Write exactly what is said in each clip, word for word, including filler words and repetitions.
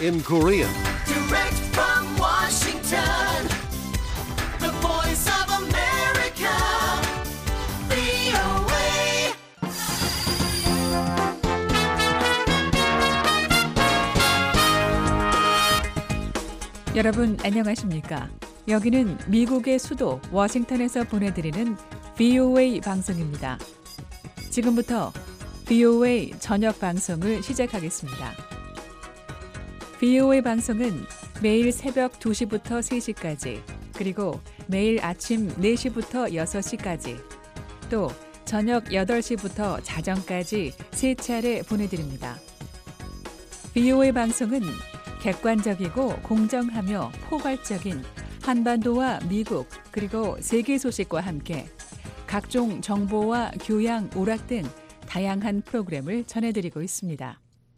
in Korean. Direct from Washington, the voice of America, 브이오에이. 여러분 안녕하십니까? 여기는 미국의 수도 워싱턴에서 보내드리는 브이오에이 방송입니다. 지금부터 브이오에이 저녁 방송을 시작하겠습니다. 브이오에이 방송은 매일 새벽 두 시부터 세 시까지, 그리고 매일 아침 네 시부터 여섯 시까지, 또 저녁 여덟 시부터 자정까지 세 차례 보내드립니다. 브이오에이 방송은 객관적이고 공정하며 포괄적인 한반도와 미국 그리고 세계 소식과 함께 각종 정보와 교양, 오락 등 다양한 프로그램을 전해드리고 있습니다.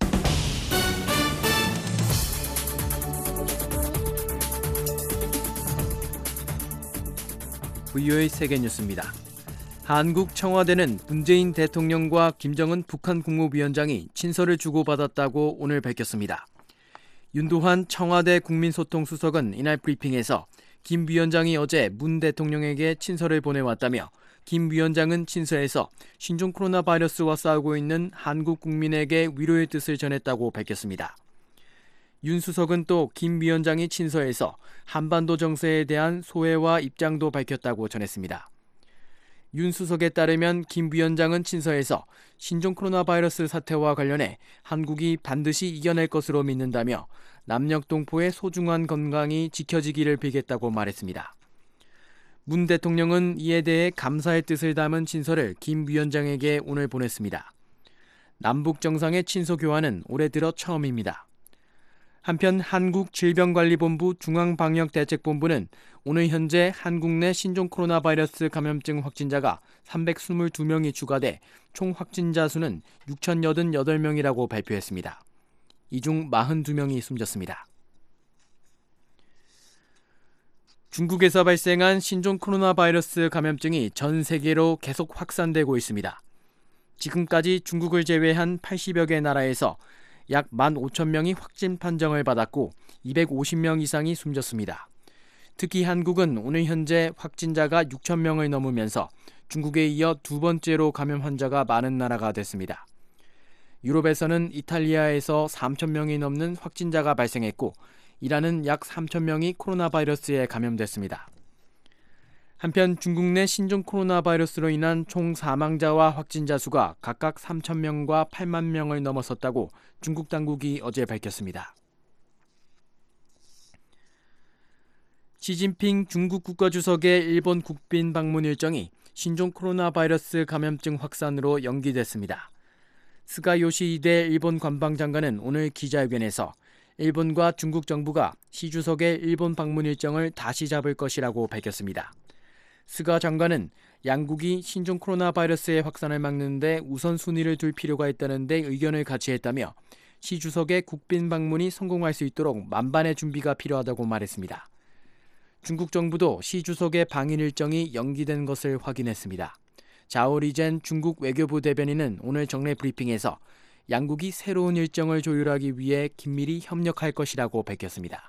브이오에이 세계뉴스입니다. 한국 청와대는 문재인 대통령과 김정은 북한 국무위원장이 친서를 주고받았다고 오늘 밝혔습니다. 윤도환 청와대 국민소통수석은 이날 브리핑에서 김 위원장이 어제 문 대통령에게 친서를 보내왔다며 김 위원장은 친서에서 신종 코로나 바이러스와 싸우고 있는 한국 국민에게 위로의 뜻을 전했다고 밝혔습니다. 윤 수석은 또 김 위원장이 친서에서 한반도 정세에 대한 소회와 입장도 밝혔다고 전했습니다. 윤 수석에 따르면 김 위원장은 친서에서 신종 코로나 바이러스 사태와 관련해 한국이 반드시 이겨낼 것으로 믿는다며 남녘동포의 소중한 건강이 지켜지기를 빌겠다고 말했습니다. 문 대통령은 이에 대해 감사의 뜻을 담은 친서를 김 위원장에게 오늘 보냈습니다. 남북 정상의 친서 교환은 올해 들어 처음입니다. 한편 한국질병관리본부 중앙방역대책본부는 오늘 현재 한국 내 신종 코로나 바이러스 감염증 확진자가 삼백이십이 명이 추가돼 총 확진자 수는 육천팔십팔 명이라고 발표했습니다. 이 중 사십이 명이 숨졌습니다. 중국에서 발생한 신종 코로나 바이러스 감염증이 전 세계로 계속 확산되고 있습니다. 지금까지 중국을 제외한 팔십여 개 나라에서 약 만 오천 명이 확진 판정을 받았고 이백오십 명 이상이 숨졌습니다. 특히 한국은 오늘 현재 확진자가 육천 명을 넘으면서 중국에 이어 두 번째로 감염 환자가 많은 나라가 됐습니다. 유럽에서는 이탈리아에서 삼천 명이 넘는 확진자가 발생했고 이란은 약 삼천 명이 코로나 바이러스에 감염됐습니다. 한편 중국 내 신종 코로나 바이러스로 인한 총 사망자와 확진자 수가 각각 삼천 명과 팔만 명을 넘어섰다고 중국 당국이 어제 밝혔습니다. 시진핑 중국 국가주석의 일본 국빈 방문 일정이 신종 코로나 바이러스 감염증 확산으로 연기됐습니다. 스가 요시히데 일본 관방장관은 오늘 기자회견에서 일본과 중국 정부가 시 주석의 일본 방문 일정을 다시 잡을 것이라고 밝혔습니다. 스가 장관은 양국이 신종 코로나 바이러스의 확산을 막는 데 우선순위를 둘 필요가 있다는 데 의견을 같이 했다며 시 주석의 국빈 방문이 성공할 수 있도록 만반의 준비가 필요하다고 말했습니다. 중국 정부도 시 주석의 방일 일정이 연기된 것을 확인했습니다. 자오리젠 중국 외교부 대변인은 오늘 정례 브리핑에서 양국이 새로운 일정을 조율하기 위해 긴밀히 협력할 것이라고 밝혔습니다.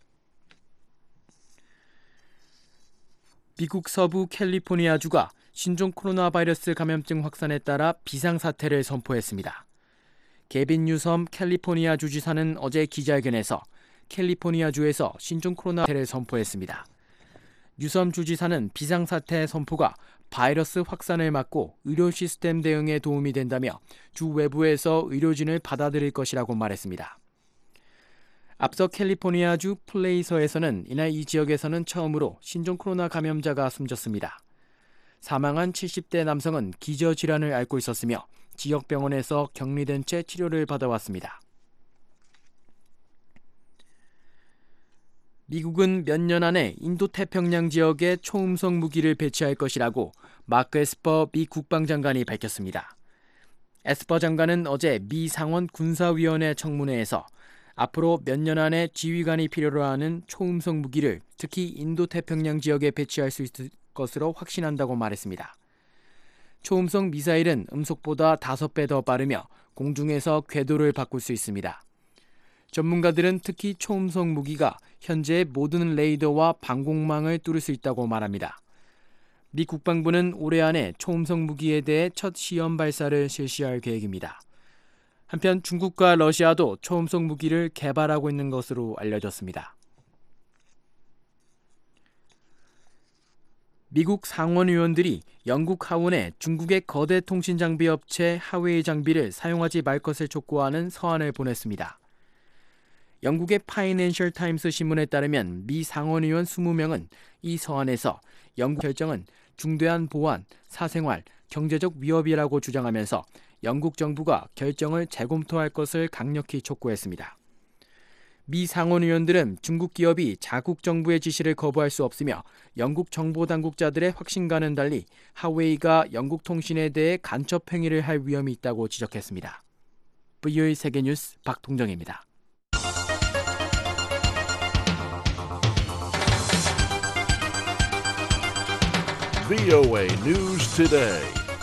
미국 서부 캘리포니아주가 신종 코로나 바이러스 감염증 확산에 따라 비상사태를 선포했습니다. 게빈 뉴섬 캘리포니아 주지사는 어제 기자회견에서 캘리포니아주에서 신종 코로나 사태를 선포했습니다. 뉴섬 주지사는 비상사태 선포가 바이러스 확산을 막고 의료 시스템 대응에 도움이 된다며 주 외부에서 의료진을 받아들일 것이라고 말했습니다. 앞서 캘리포니아주 플레이서에서는 이날 이 지역에서는 처음으로 신종 코로나 감염자가 숨졌습니다. 사망한 칠십 대 남성은 기저질환을 앓고 있었으며 지역 병원에서 격리된 채 치료를 받아왔습니다. 미국은 몇 년 안에 인도태평양 지역에 초음속 무기를 배치할 것이라고 마크 에스퍼 미 국방장관이 밝혔습니다. 에스퍼 장관은 어제 미 상원 군사위원회 청문회에서 앞으로 몇 년 안에 지휘관이 필요로 하는 초음속 무기를 특히 인도태평양 지역에 배치할 수 있을 것으로 확신한다고 말했습니다. 초음속 미사일은 음속보다 다섯 배 더 빠르며 공중에서 궤도를 바꿀 수 있습니다. 전문가들은 특히 초음속 무기가 현재의 모든 레이더와 방공망을 뚫을 수 있다고 말합니다. 미 국방부는 올해 안에 초음속 무기에 대해 첫 시험 발사를 실시할 계획입니다. 한편 중국과 러시아도 초음속 무기를 개발하고 있는 것으로 알려졌습니다. 미국 상원 의원들이 영국 하원에 중국의 거대 통신 장비 업체 하웨이 장비를 사용하지 말 것을 촉구하는 서한을 보냈습니다. 영국의 파이낸셜 타임스 신문에 따르면 미 상원 의원 이십 명은 이 서한에서 영국 결정은 중대한 보안, 사생활, 경제적 위협이라고 주장하면서 영국 정부가 결정을 재검토할 것을 강력히 촉구했습니다. 미 상원 의원들은 중국 기업이 자국 정부의 지시를 거부할 수 없으며 영국 정보 당국자들의 확신과는 달리 하웨이가 영국 통신에 대해 간첩 행위를 할 위험이 있다고 지적했습니다. 브이오에이 세계뉴스 박동정입니다. 브이오에이 News Today.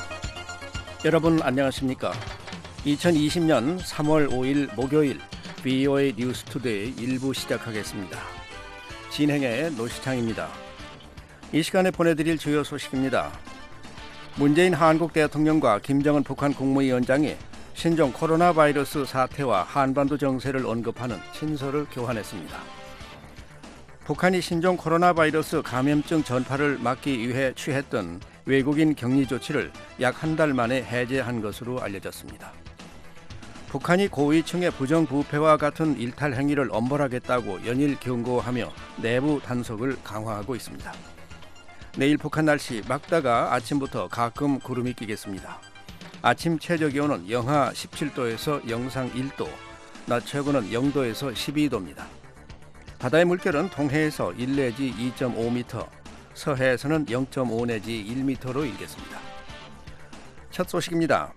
여러분 안녕하십니까? 이천이십 년 삼월 오일 목요일 브이오에이 뉴스 투데이 일 부 시작하겠습니다. 진행의 노시창입니다. 이 시간에 보내드릴 주요 소식입니다. 문재인 한국 대통령과 김정은 북한 국무위원장이 신종 코로나 바이러스 사태와 한반도 정세를 언급하는 친서를 교환했습니다. 북한이 신종 코로나 바이러스 감염증 전파를 막기 위해 취했던 외국인 격리 조치를 약 한 달 만에 해제한 것으로 알려졌습니다. 북한이 고위층의 부정부패와 같은 일탈 행위를 엄벌하겠다고 연일 경고하며 내부 단속을 강화하고 있습니다. 내일 북한 날씨 맑다가 아침부터 가끔 구름이 끼겠습니다. 아침 최저기온은 영하 십칠 도에서 영상 일 도, 낮 최고는 영 도에서 십이 도입니다. 바다의 물결은 동해에서 일 내지 이 점 오 미터, 서해에서는 영 점 오 내지 일 미터로 일겠습니다. 첫 소식입니다.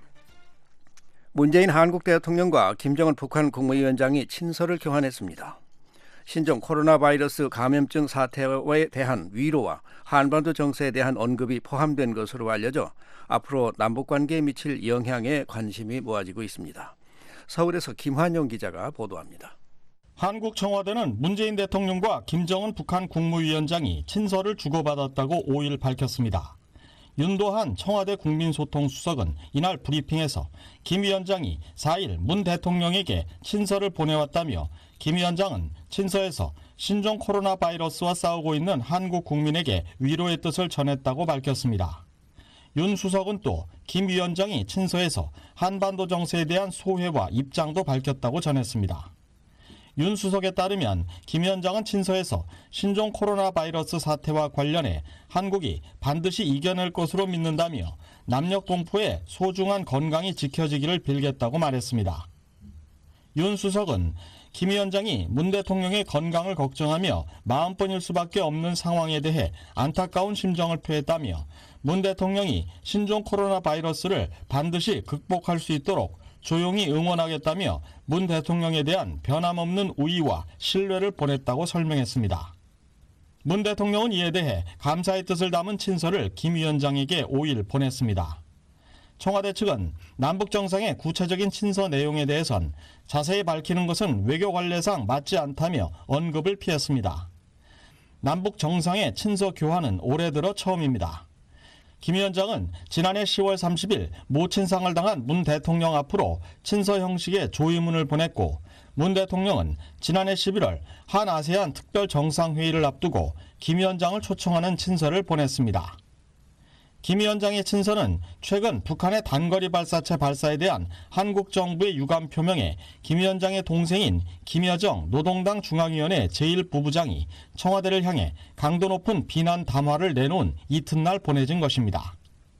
문재인 한국 대통령과 김정은 북한 국무위원장이 친서를 교환했습니다. 신종 코로나 바이러스 감염증 사태에 대한 위로와 한반도 정세에 대한 언급이 포함된 것으로 알려져 앞으로 남북관계에 미칠 영향에 관심이 모아지고 있습니다. 서울에서 김환용 기자가 보도합니다. 한국 청와대는 문재인 대통령과 김정은 북한 국무위원장이 친서를 주고받았다고 오일 밝혔습니다. 윤도한 청와대 국민소통수석은 이날 브리핑에서 김 위원장이 사일 문 대통령에게 친서를 보내왔다며 김 위원장은 친서에서 신종 코로나 바이러스와 싸우고 있는 한국 국민에게 위로의 뜻을 전했다고 밝혔습니다. 윤 수석은 또 김 위원장이 친서에서 한반도 정세에 대한 소회와 입장도 밝혔다고 전했습니다. 윤 수석에 따르면 김 위원장은 친서에서 신종 코로나 바이러스 사태와 관련해 한국이 반드시 이겨낼 것으로 믿는다며 남녘 동포의 소중한 건강이 지켜지기를 빌겠다고 말했습니다. 윤 수석은 김 위원장이 문 대통령의 건강을 걱정하며 마음뿐일 수밖에 없는 상황에 대해 안타까운 심정을 표했다며 문 대통령이 신종 코로나 바이러스를 반드시 극복할 수 있도록 조용히 응원하겠다며 문 대통령에 대한 변함없는 우의와 신뢰를 보냈다고 설명했습니다. 문 대통령은 이에 대해 감사의 뜻을 담은 친서를 김 위원장에게 오일 보냈습니다. 청와대 측은 남북 정상의 구체적인 친서 내용에 대해선 자세히 밝히는 것은 외교 관례상 맞지 않다며 언급을 피했습니다. 남북 정상의 친서 교환은 올해 들어 처음입니다. 김 위원장은 지난해 시월 삼십일 모친상을 당한 문 대통령 앞으로 친서 형식의 조의문을 보냈고 문 대통령은 지난해 십일월 한아세안 특별 정상회의를 앞두고 김 위원장을 초청하는 친서를 보냈습니다. 김 위원장의 친서는 최근 북한의 단거리 발사체 발사에 대한 한국 정부의 유감 표명에 김 위원장의 동생인 김여정 노동당 중앙위원회 제일 부부장이 청와대를 향해 강도 높은 비난 담화를 내놓은 이튿날 보내진 것입니다.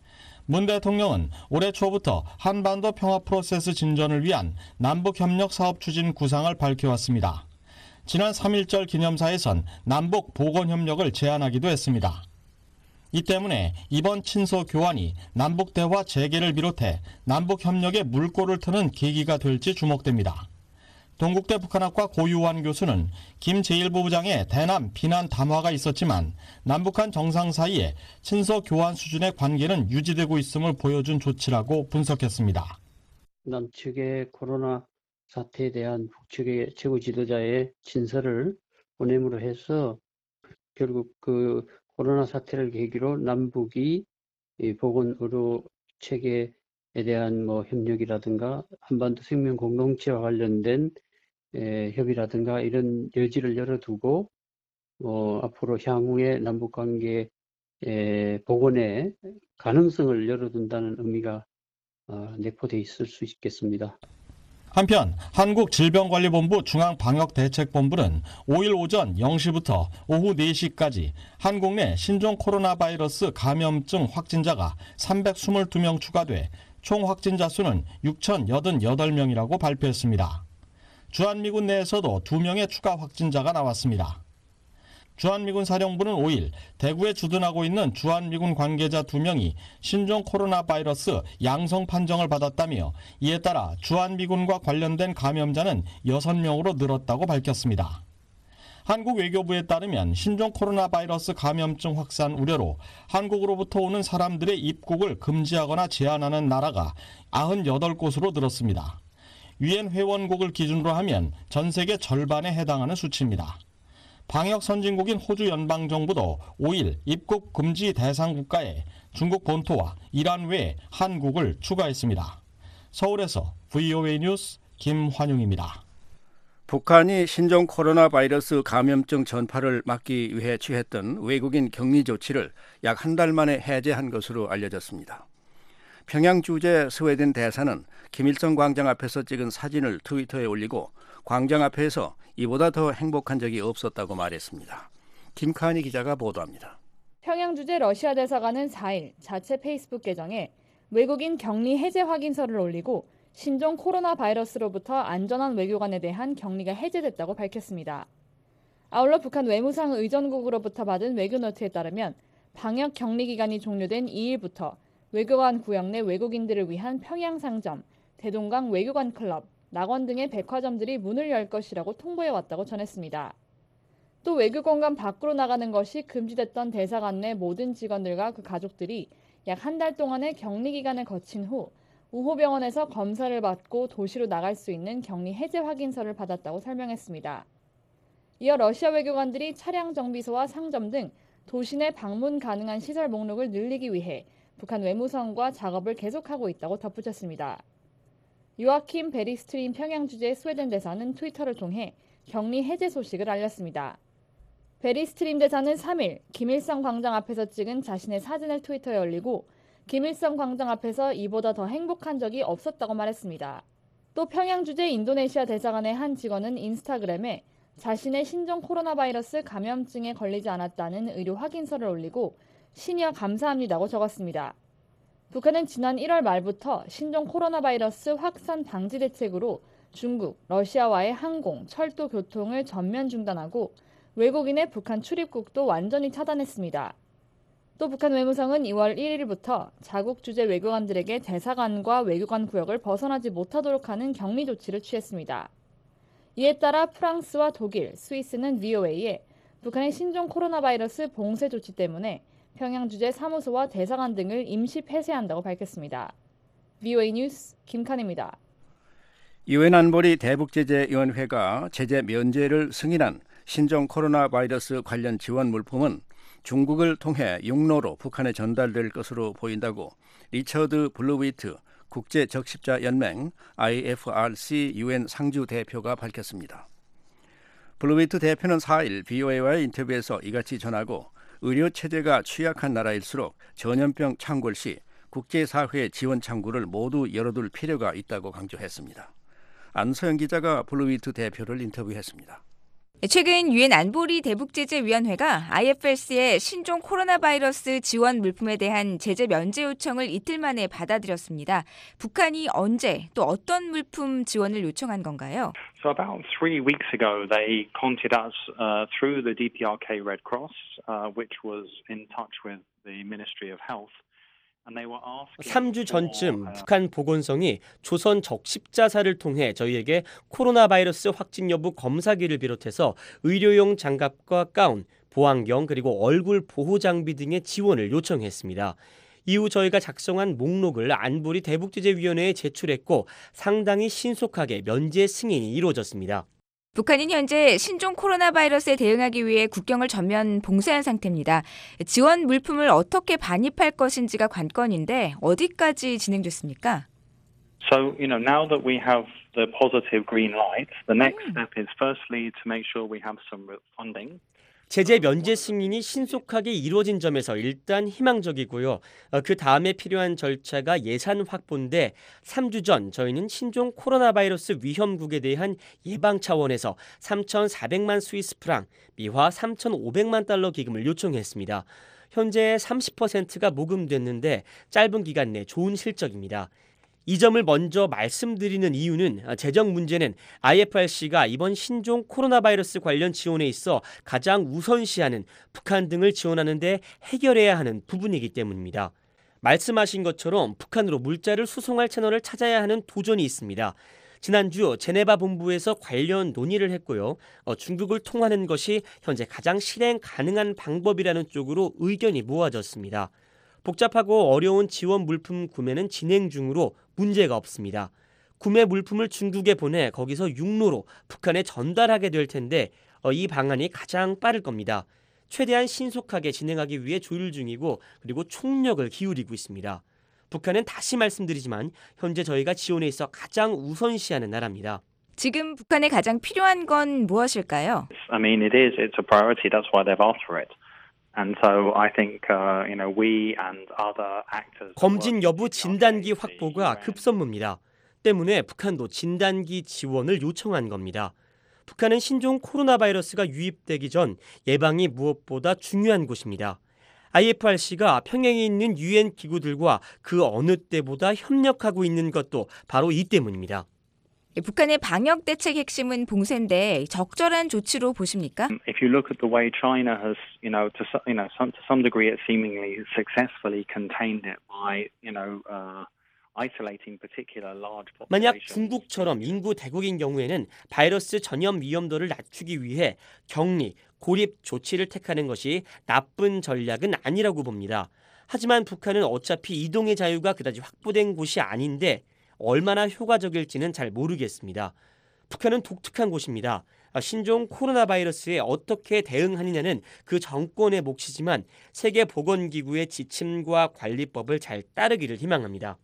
문 대통령은 올해 초부터 한반도 평화 프로세스 진전을 위한 남북협력 사업 추진 구상을 밝혀왔습니다. 지난 삼일절 기념사에선 남북 보건협력을 제안하기도 했습니다. 이 때문에 이번 친서 교환이 남북 대화 재개를 비롯해 남북 협력의 물꼬를 트는 계기가 될지 주목됩니다. 동국대 북한학과 고유환 교수는 김 제일 부부장의 대남 비난 담화가 있었지만 남북한 정상 사이에 친서 교환 수준의 관계는 유지되고 있음을 보여준 조치라고 분석했습니다. 남측의 코로나 사태에 대한 북측의 최고 지도자의 친서를 보냄으로 해서 결국 그 코로나 사태를 계기로 남북이 이 보건 의료 체계에 대한 뭐 협력이라든가 한반도 생명 공동체와 관련된 에, 협의라든가 이런 여지를 열어두고 어, 앞으로 향후의 남북 관계 복원의 가능성을 열어둔다는 의미가 어, 내포돼 있을 수 있겠습니다. 한편 한국질병관리본부 중앙방역대책본부는 오일 오전 영 시부터 오후 네 시까지 한국 내 신종 코로나 바이러스 감염증 확진자가 삼백이십이 명 추가돼 총 확진자 수는 육천팔십팔 명이라고 발표했습니다. 주한미군 내에서도 두 명의 추가 확진자가 나왔습니다. 주한미군 사령부는 오일 대구에 주둔하고 있는 주한미군 관계자 두 명이 신종 코로나 바이러스 양성 판정을 받았다며 이에 따라 주한미군과 관련된 감염자는 여섯 명으로 늘었다고 밝혔습니다. 한국 외교부에 따르면 신종 코로나 바이러스 감염증 확산 우려로 한국으로부터 오는 사람들의 입국을 금지하거나 제한하는 나라가 구십팔 곳으로 늘었습니다. 유엔 회원국을 기준으로 하면 전 세계 절반에 해당하는 수치입니다. 방역 선진국인 호주 연방정부도 오일 입국 금지 대상 국가에 중국 본토와 이란 외에 한국을 추가했습니다. 서울에서 브이오에이 뉴스 김환용입니다. 북한이 신종 코로나 바이러스 감염증 전파를 막기 위해 취했던 외국인 격리 조치를 약 한 달 만에 해제한 것으로 알려졌습니다. 평양 주재 스웨덴 대사는 김일성 광장 앞에서 찍은 사진을 트위터에 올리고 광장 앞에서 이보다 더 행복한 적이 없었다고 말했습니다. 김카니 기자가 보도합니다. 평양 주재 러시아 대사관은 사일 자체 페이스북 계정에 외국인 격리 해제 확인서를 올리고 신종 코로나 바이러스로부터 안전한 외교관에 대한 격리가 해제됐다고 밝혔습니다. 아울러 북한 외무상 의전국으로부터 받은 외교노트에 따르면 방역 격리 기간이 종료된 이일부터 외교관 구역 내 외국인들을 위한 평양 상점, 대동강 외교관 클럽, 낙원 등의 백화점들이 문을 열 것이라고 통보해왔다고 전했습니다. 또 외교공간 밖으로 나가는 것이 금지됐던 대사관 내 모든 직원들과 그 가족들이 약 한 달 동안의 격리 기간을 거친 후 우호병원에서 검사를 받고 도시로 나갈 수 있는 격리 해제 확인서를 받았다고 설명했습니다. 이어 러시아 외교관들이 차량 정비소와 상점 등 도시 내 방문 가능한 시설 목록을 늘리기 위해 북한 외무성과 작업을 계속하고 있다고 덧붙였습니다. 요아킴 베리스트림 평양 주재 스웨덴 대사는 트위터를 통해 격리 해제 소식을 알렸습니다. 베리스트림 대사는 삼일 김일성 광장 앞에서 찍은 자신의 사진을 트위터에 올리고 김일성 광장 앞에서 이보다 더 행복한 적이 없었다고 말했습니다. 또 평양 주재 인도네시아 대사관의 한 직원은 인스타그램에 자신의 신종 코로나 바이러스 감염증에 걸리지 않았다는 의료 확인서를 올리고 심야 감사합니다고 적었습니다. 북한은 지난 일월 말부터 신종 코로나 바이러스 확산 방지 대책으로 중국, 러시아와의 항공, 철도 교통을 전면 중단하고 외국인의 북한 출입국도 완전히 차단했습니다. 또 북한 외무성은 이월 일일부터 자국 주재 외교관들에게 대사관과 외교관 구역을 벗어나지 못하도록 하는 격리 조치를 취했습니다. 이에 따라 프랑스와 독일, 스위스는 브이오에이에 북한의 신종 코로나 바이러스 봉쇄 조치 때문에 평양 주재 사무소와 대사관 등을 임시 폐쇄한다고 밝혔습니다. 브이오에이 뉴스 김칸입니다. 유엔 안보리 대북제재위원회가 제재 면제를 승인한 신종 코로나 바이러스 관련 지원 물품은 중국을 통해 육로로 북한에 전달될 것으로 보인다고 리처드 블루위트 국제적십자연맹 아이에프알씨 유엔 상주 대표가 밝혔습니다. 블루위트 대표는 사일 브이오에이와의 인터뷰에서 이같이 전하고 의료 체제가 취약한 나라일수록 전염병 창궐 시 국제사회의 지원 창구를 모두 열어둘 필요가 있다고 강조했습니다. 안서영 기자가 블루위트 대표를 인터뷰했습니다. 최근 유엔 안보리 대북제재위원회가 아이에프알씨의 신종 코로나 바이러스 지원 물품에 대한 제재 면제 요청을 이틀 만에 받아들였습니다. 북한이 언제 또 어떤 물품 지원을 요청한 건가요? So about three weeks ago, they contacted us uh, through the 디피아르케이 Red Cross, uh, which was in touch with the Ministry of Health. 삼 주 전쯤 북한 보건성이 조선 적십자사를 통해 저희에게 코로나 바이러스 확진 여부 검사기를 비롯해서 의료용 장갑과 가운, 보안경 그리고 얼굴 보호 장비 등의 지원을 요청했습니다. 이후 저희가 작성한 목록을 안보리 대북제재위원회에 제출했고 상당히 신속하게 면제 승인이 이루어졌습니다. 북한은 현재 신종 코로나 바이러스에 대응하기 위해 국경을 전면 봉쇄한 상태입니다. 지원 물품을 어떻게 반입할 것인지가 관건인데 어디까지 진행됐습니까? So, you know, now that we have the positive green light, the next step is firstly to make sure we have some funding. 제재 면제 승인이 신속하게 이루어진 점에서 일단 희망적이고요. 그 다음에 필요한 절차가 예산 확보인데 삼 주 전 저희는 신종 코로나 바이러스 위험국에 대한 예방 차원에서 삼천사백만 스위스 프랑, 미화 삼천오백만 달러 기금을 요청했습니다. 현재 삼십 퍼센트가 모금됐는데 짧은 기간 내 좋은 실적입니다. 이 점을 먼저 말씀드리는 이유는 재정 문제는 아이에프알씨가 이번 신종 코로나 바이러스 관련 지원에 있어 가장 우선시하는 북한 등을 지원하는 데 해결해야 하는 부분이기 때문입니다. 말씀하신 것처럼 북한으로 물자를 수송할 채널을 찾아야 하는 도전이 있습니다. 지난주 제네바 본부에서 관련 논의를 했고요. 어, 중국을 통하는 것이 현재 가장 실행 가능한 방법이라는 쪽으로 의견이 모아졌습니다. 복잡하고 어려운 지원 물품 구매는 진행 중으로 문제가 없습니다. 구매 물품을 중국에 보내 거기서 육로로 북한에 전달하게 될 텐데 어, 이 방안이 가장 빠를 겁니다. 최대한 신속하게 진행하기 위해 조율 중이고 그리고 총력을 기울이고 있습니다. 북한은 다시 말씀드리지만 현재 저희가 지원에 있어 가장 우선시하는 나라입니다. 지금 북한에 가장 필요한 건 무엇일까요? I mean, it is. It's a priority. That's why they've asked for it. And so I think, uh, you know, we and other actors. 검진 여부 진단기 확보가 급선무입니다. 때문에 북한도 진단기 지원을 요청한 겁니다. 북한은 신종 코로나 바이러스가 유입되기 전 예방이 무엇보다 중요한 곳입니다. 아이에프알씨가 평양에 있는 유엔 기구들과 그 어느 때보다 협력하고 있는 것도 바로 이 때문입니다. 북한의 방역 대책 핵심은 봉쇄인데 적절한 조치로 보십니까? If you look at the way China has, you know, to you know, some, to some degree, it seemingly successfully contained it by, you know, uh, isolating particular large populations. 만약 중국처럼 인구 대국인 경우에는 바이러스 전염 위험도를 낮추기 위해 격리, 고립 조치를 택하는 것이 나쁜 전략은 아니라고 봅니다. 하지만 북한은 어차피 이동의 자유가 그다지 확보된 곳이 아닌데 얼마나 효과적일지는 잘 모르겠습니다. 북한은 독특한 곳입니다. 신종 코로나 바이러스에 어떻게 대응하느냐는 그 정권의 몫이지만 세계보건기구의 지침과 관리법을 잘 따르기를 희망합니다.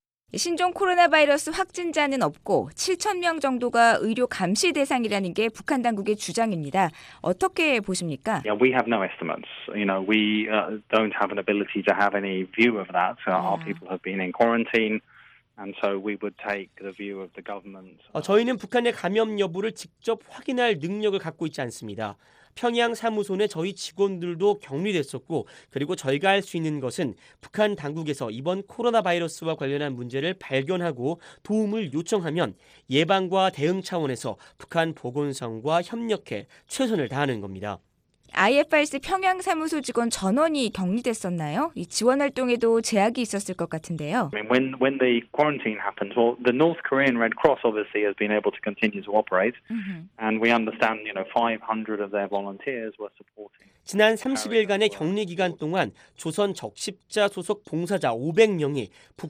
신종 코로나 바이러스 확진자는 없고 칠천 명 정도가 의료 감시 대상이라는 게 북한 당국의 주장입니다. 어떻게 보십니까? Yeah, we have no estimates. You know, we uh, don't have an ability to have any view of that. So our people have been in quarantine. And so we would take the view of the government. 어, 저희는 북한의 감염 여부를 직접 확인할 능력을 갖고 있지 않습니다. 평양 사무소 내 저희 직원들도 격리됐었고 그리고 저희가 할 수 있는 것은 북한 당국에서 이번 코로나 바이러스와 관련한 문제를 발견하고 도움을 요청하면 예방과 대응 차원에서 북한 보건성과 협력해 최선을 다하는 겁니다. 아이에프알씨 평양 사무소 직원 전원이 격리됐었나요? 이 지원 활동에도 제약이 있었을 것 같은데요. I mean, when when the quarantine happened, well, the North Korean Red Cross obviously has been able to continue to operate, mm-hmm. and we understand, you know, five hundred of their volunteers were supporting. 지난 삼십 일간의 격리 기간 동안 조선 적십자 소속 봉사자 오백 명이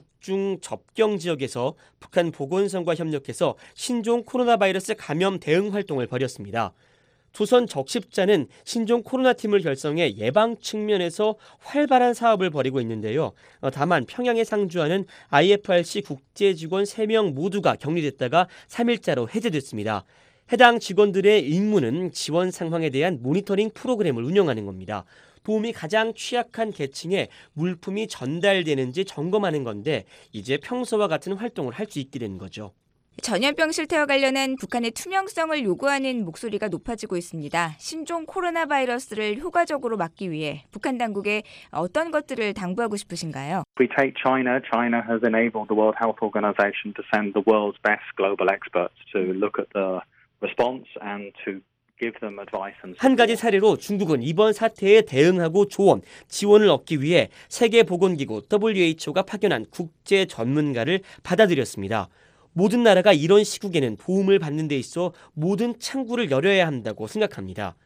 북중 접경 지역에서 북한 보건성과 협력해서 신종 코로나 바이러스 감염 대응 활동을 벌였습니다. 조선 적십자는 신종 코로나 팀을 결성해 예방 측면에서 활발한 사업을 벌이고 있는데요. 다만 평양에 상주하는 아이에프알씨 국제 직원 세 명 모두가 격리됐다가 삼 일자로 해제됐습니다. 해당 직원들의 임무는 지원 상황에 대한 모니터링 프로그램을 운영하는 겁니다. 도움이 가장 취약한 계층에 물품이 전달되는지 점검하는 건데 이제 평소와 같은 활동을 할 수 있게 된 거죠. 전염병 실태와 관련한 북한의 투명성을 요구하는 목소리가 높아지고 있습니다. 신종 코로나 바이러스를 효과적으로 막기 위해 북한 당국에 어떤 것들을 당부하고 싶으신가요? If we take China, China has enabled the World Health Organization to send the world's best global experts to look at the response and to give them advice and support. 한 가지 사례로 중국은 이번 사태에 대응하고 조언, 지원을 얻기 위해 세계보건기구 더블유에이치오가 파견한 국제 전문가를 받아들였습니다. 모든 나라가 이런 시국에는 도움을 받는 데 있어 모든 창구를 열어야 한다고 생각합니다.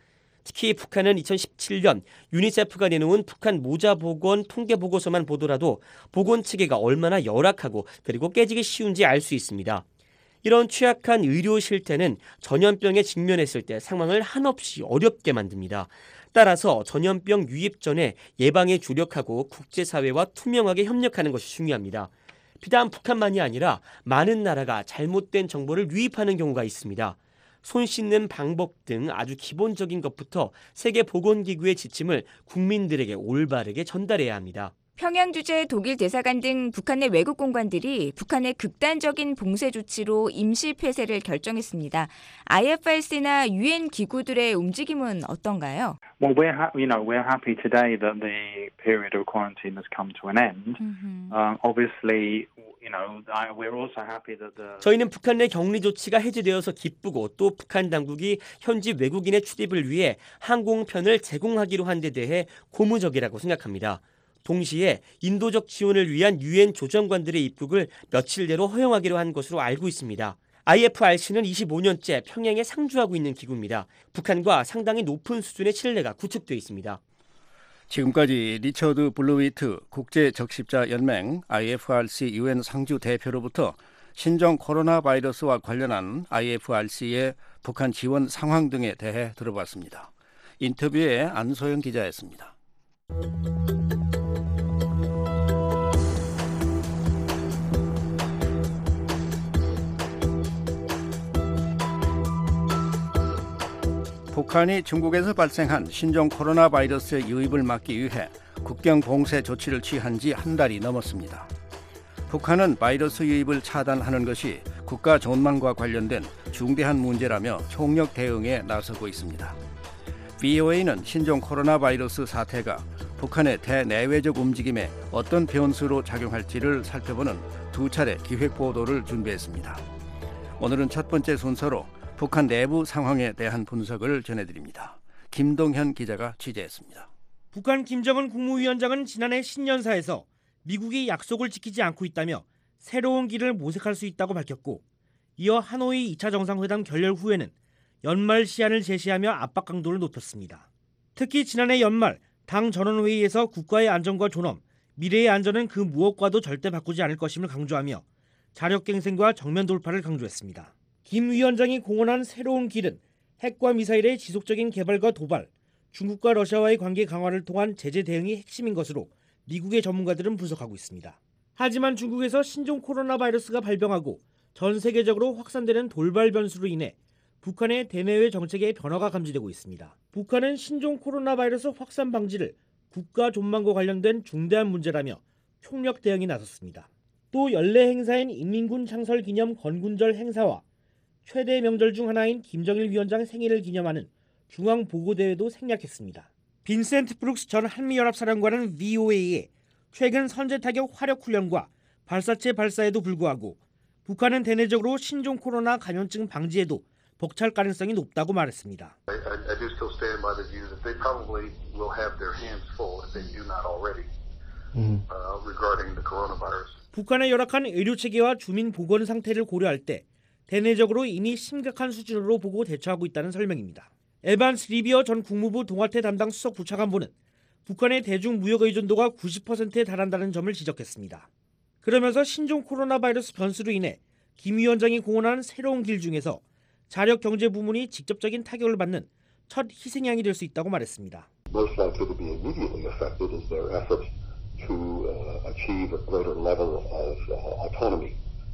특히 북한은 이천십칠 년 유니세프가 내놓은 북한 모자보건 통계보고서만 보더라도 보건체계가 얼마나 열악하고 그리고 깨지기 쉬운지 알 수 있습니다. 이런 취약한 의료 실태는 전염병에 직면했을 때 상황을 한없이 어렵게 만듭니다. 따라서 전염병 유입 전에 예방에 주력하고 국제사회와 투명하게 협력하는 것이 중요합니다. 비단 북한만이 아니라 많은 나라가 잘못된 정보를 유입하는 경우가 있습니다. 손 씻는 방법 등 아주 기본적인 것부터 세계보건기구의 지침을 국민들에게 올바르게 전달해야 합니다. 평양 주재 독일 대사관 등 북한 내 외국 공관들이 북한의 극단적인 봉쇄 조치로 임시 폐쇄를 결정했습니다. 아이에프알씨나 유엔 기구들의 움직임은 어떤가요? Well, we're ha- you know we're happy today that the period of quarantine has come to an end. Mm-hmm. Um, obviously, you know, I, we're also happy that the 저희는 북한 내 격리 조치가 해제되어서 기쁘고 또 북한 당국이 현지 외국인의 출입을 위해 항공편을 제공하기로 한 데 대해 고무적이라고 생각합니다. 동시에 인도적 지원을 위한 유엔 조정관들의 입국을 며칠 내로 허용하기로 한 것으로 알고 있습니다. 아이에프알씨는 이십오 년째 평양에 상주하고 있는 기구입니다. 북한과 상당히 높은 수준의 신뢰가 구축되어 있습니다. 지금까지 리처드 블루위트 국제적십자연맹 아이에프알씨 유엔 상주 대표로부터 신종 코로나 바이러스와 관련한 아이에프알씨의 북한 지원 상황 등에 대해 들어봤습니다. 인터뷰에 안소영 기자였습니다. 북한이 중국에서 발생한 신종 코로나 바이러스의 유입을 막기 위해 국경 봉쇄 조치를 취한 지 한 달이 넘었습니다. 북한은 바이러스 유입을 차단하는 것이 국가 전망과 관련된 중대한 문제라며 총력 대응에 나서고 있습니다. 브이오에이는 신종 코로나 바이러스 사태가 북한의 대내외적 움직임에 어떤 변수로 작용할지를 살펴보는 두 차례 기획 보도를 준비했습니다. 오늘은 첫 번째 순서로 북한 내부 상황에 대한 분석을 전해드립니다. 김동현 기자가 취재했습니다. 북한 김정은 국무위원장은 지난해 신년사에서 미국이 약속을 지키지 않고 있다며 새로운 길을 모색할 수 있다고 밝혔고, 이어 하노이 이 차 정상회담 결렬 후에는 연말 시한을 제시하며 압박 강도를 높였습니다. 특히 지난해 연말 당 전원회의에서 국가의 안전과 존엄, 미래의 안전은 그 무엇과도 절대 바꾸지 않을 것임을 강조하며 자력갱생과 정면 돌파를 강조했습니다. 김 위원장이 공언한 새로운 길은 핵과 미사일의 지속적인 개발과 도발, 중국과 러시아와의 관계 강화를 통한 제재 대응이 핵심인 것으로 미국의 전문가들은 분석하고 있습니다. 하지만 중국에서 신종 코로나 바이러스가 발병하고 전 세계적으로 확산되는 돌발 변수로 인해 북한의 대내외 정책에 변화가 감지되고 있습니다. 북한은 신종 코로나 바이러스 확산 방지를 국가 존망과 관련된 중대한 문제라며 총력 대응에 나섰습니다. 또 연례 행사인 인민군 창설 기념 건군절 행사와 최대 명절 중 하나인 김정일 위원장 생일을 기념하는 중앙보고대회도 생략했습니다. 빈센트 브룩스 전 한미연합사령관은 브이오에이에 최근 선제타격 화력훈련과 발사체 발사에도 불구하고 북한은 대내적으로 신종 코로나 감염증 방지에도 벅찰 가능성이 높다고 말했습니다. I, I do still stand by the view that they probably will have their hands full if they do not already uh, regarding the coronavirus. 북한의 열악한 의료체계와 주민 보건 상태를 고려할 때 대내적으로 이미 심각한 수준으로 보고 대처하고 있다는 설명입니다. 에반스 리비어 전 국무부 동아태 담당 수석 부차관보는 북한의 대중무역 의존도가 구십 퍼센트에 달한다는 점을 지적했습니다. 그러면서 신종 코로나 바이러스 변수로 인해 김 위원장이 공언한 새로운 길 중에서 자력 경제 부문이 직접적인 타격을 받는 첫 희생양이 될 수 있다고 말했습니다. Most likely to be immediately affected is their effort to uh, achieve a greater level of uh, autonomy.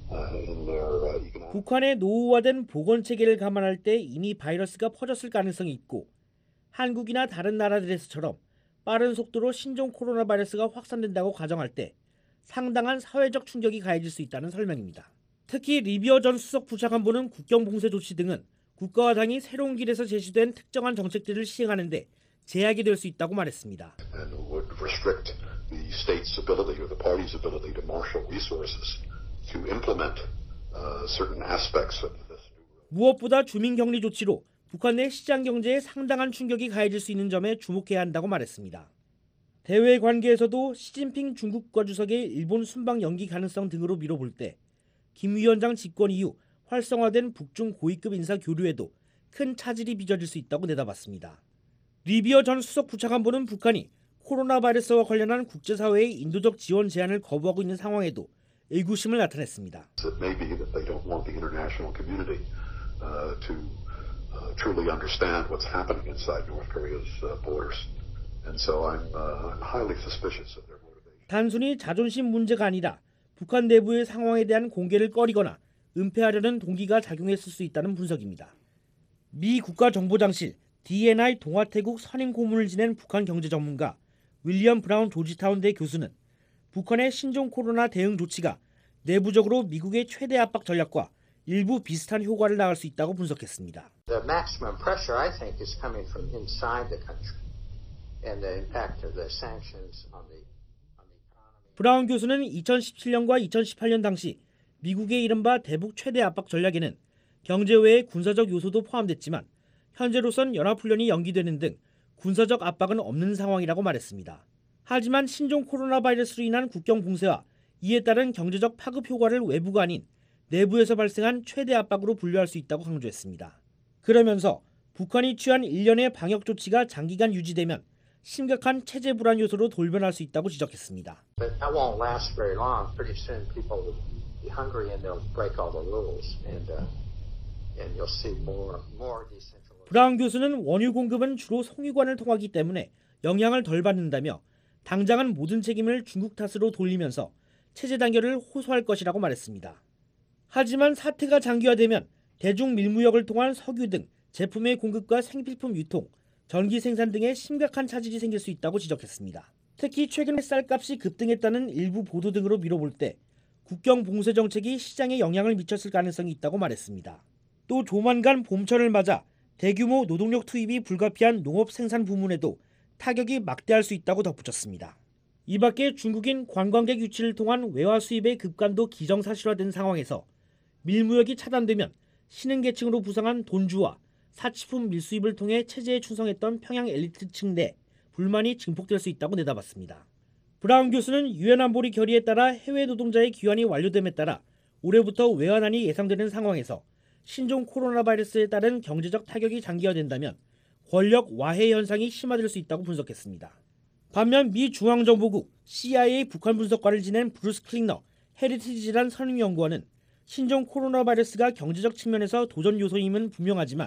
북한의 노후화된 보건체계를 감안할 때 이미 바이러스가 퍼졌을 가능성이 있고, 한국이나 다른 나라들에서처럼 빠른 속도로 신종 코로나 바이러스가 확산된다고 가정할 때 상당한 사회적 충격이 가해질 수 있다는 설명입니다. 특히 리비어 전 수석 부차관보는 국경 봉쇄 조치 등은 국가와 당이 새로운 길에서 제시된 특정한 정책들을 시행하는 데 제약이 될 수 있다고 말했습니다. And would restrict the state's ability or the party's ability to marshal resources. To implement, uh, certain aspects of this. 무엇보다 주민 격리 조치로 북한 내 시장 경제에 상당한 충격이 가해질 수 있는 점에 주목해야 한다고 말했습니다. 대외 관계에서도 시진핑 중국 국가주석의 일본 순방 연기 가능성 등으로 미뤄볼 때 김 위원장 집권 이후 활성화된 북중 고위급 인사 교류에도 큰 차질이 빚어질 수 있다고 내다봤습니다. 리비어 전 수석 부차관보는 북한이 코로나 바이러스와 관련한 국제사회의 인도적 지원 제안을 거부하고 있는 상황에도 의구심을 나타냈습니다. It may be that they don't want the international community uh, to uh, truly understand what's happening inside North Korea's uh, borders, and so I'm, uh, I'm highly suspicious of their motivation. 단순히 자존심 문제가 아니라 북한 내부의 상황에 대한 공개를 꺼리거나 은폐하려는 동기가 작용했을 수 있다는 분석입니다. 미 국가정보장실 디엔아이 동아태국 선임 고문을 지낸 북한 경제 전문가 윌리엄 브라운 조지타운대 교수는 북한의 신종 코로나 대응 조치가 내부적으로 미국의 최대 압박 전략과 일부 비슷한 효과를 낳을 수 있다고 분석했습니다. The maximum pressure, I think, is coming from inside the country and the impact of the sanctions on the 브라운 교수는 이천십칠 년과 이천십팔 년 당시 미국의 이른바 대북 최대 압박 전략에는 경제 외의 군사적 요소도 포함됐지만 현재로선 연합훈련이 연기되는 등 군사적 압박은 없는 상황이라고 말했습니다. 하지만 신종 코로나 바이러스로 인한 국경 봉쇄와 이에 따른 경제적 파급 효과를 외부가 아닌 내부에서 발생한 최대 압박으로 분류할 수 있다고 강조했습니다. 그러면서 북한이 취한 일련의 방역 조치가 장기간 유지되면 심각한 체제 불안 요소로 돌변할 수 있다고 지적했습니다. But that won't last very long. Pretty soon people will be hungry and they'll break all the rules and uh, and you'll see more more decentralization. 브라운 교수는 원유 공급은 주로 송유관을 통하기 때문에 영향을 덜 받는다며 당장은 모든 책임을 중국 탓으로 돌리면서 체제 단결을 호소할 것이라고 말했습니다. 하지만 사태가 장기화되면 대중 밀무역을 통한 석유 등 제품의 공급과 생필품 유통, 전기 생산 등에 심각한 차질이 생길 수 있다고 지적했습니다. 특히 최근 쌀값이 급등했다는 일부 보도 등으로 미뤄볼 때 국경 봉쇄 정책이 시장에 영향을 미쳤을 가능성이 있다고 말했습니다. 또 조만간 봄철을 맞아 대규모 노동력 투입이 불가피한 농업 생산 부문에도 타격이 막대할 수 있다고 덧붙였습니다. 이 밖에 중국인 관광객 유치를 통한 외화 수입의 급감도 기정사실화된 상황에서 밀무역이 차단되면 신흥계층으로 부상한 돈주와 사치품 밀수입을 통해 체제에 충성했던 평양 엘리트층 내 불만이 증폭될 수 있다고 내다봤습니다. 브라운 교수는 유엔 안보리 결의에 따라 해외 노동자의 귀환이 완료됨에 따라 올해부터 외환난이 예상되는 상황에서 신종 코로나 바이러스에 따른 경제적 타격이 장기화된다면 권력 와해 현상이 심화될 수 있다고 분석했습니다. 반면 미 중앙정보국 씨아이에이 북한 분석관을 지낸 브루스 클링너 헤리티지 질환 선임연구원은 신종 코로나 바이러스가 경제적 측면에서 도전 요소임은 분명하지만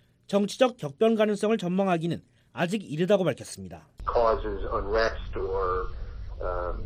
정치적 격변 가능성을 전망하기는 아직 이르다고 밝혔습니다. Causes unrest or um,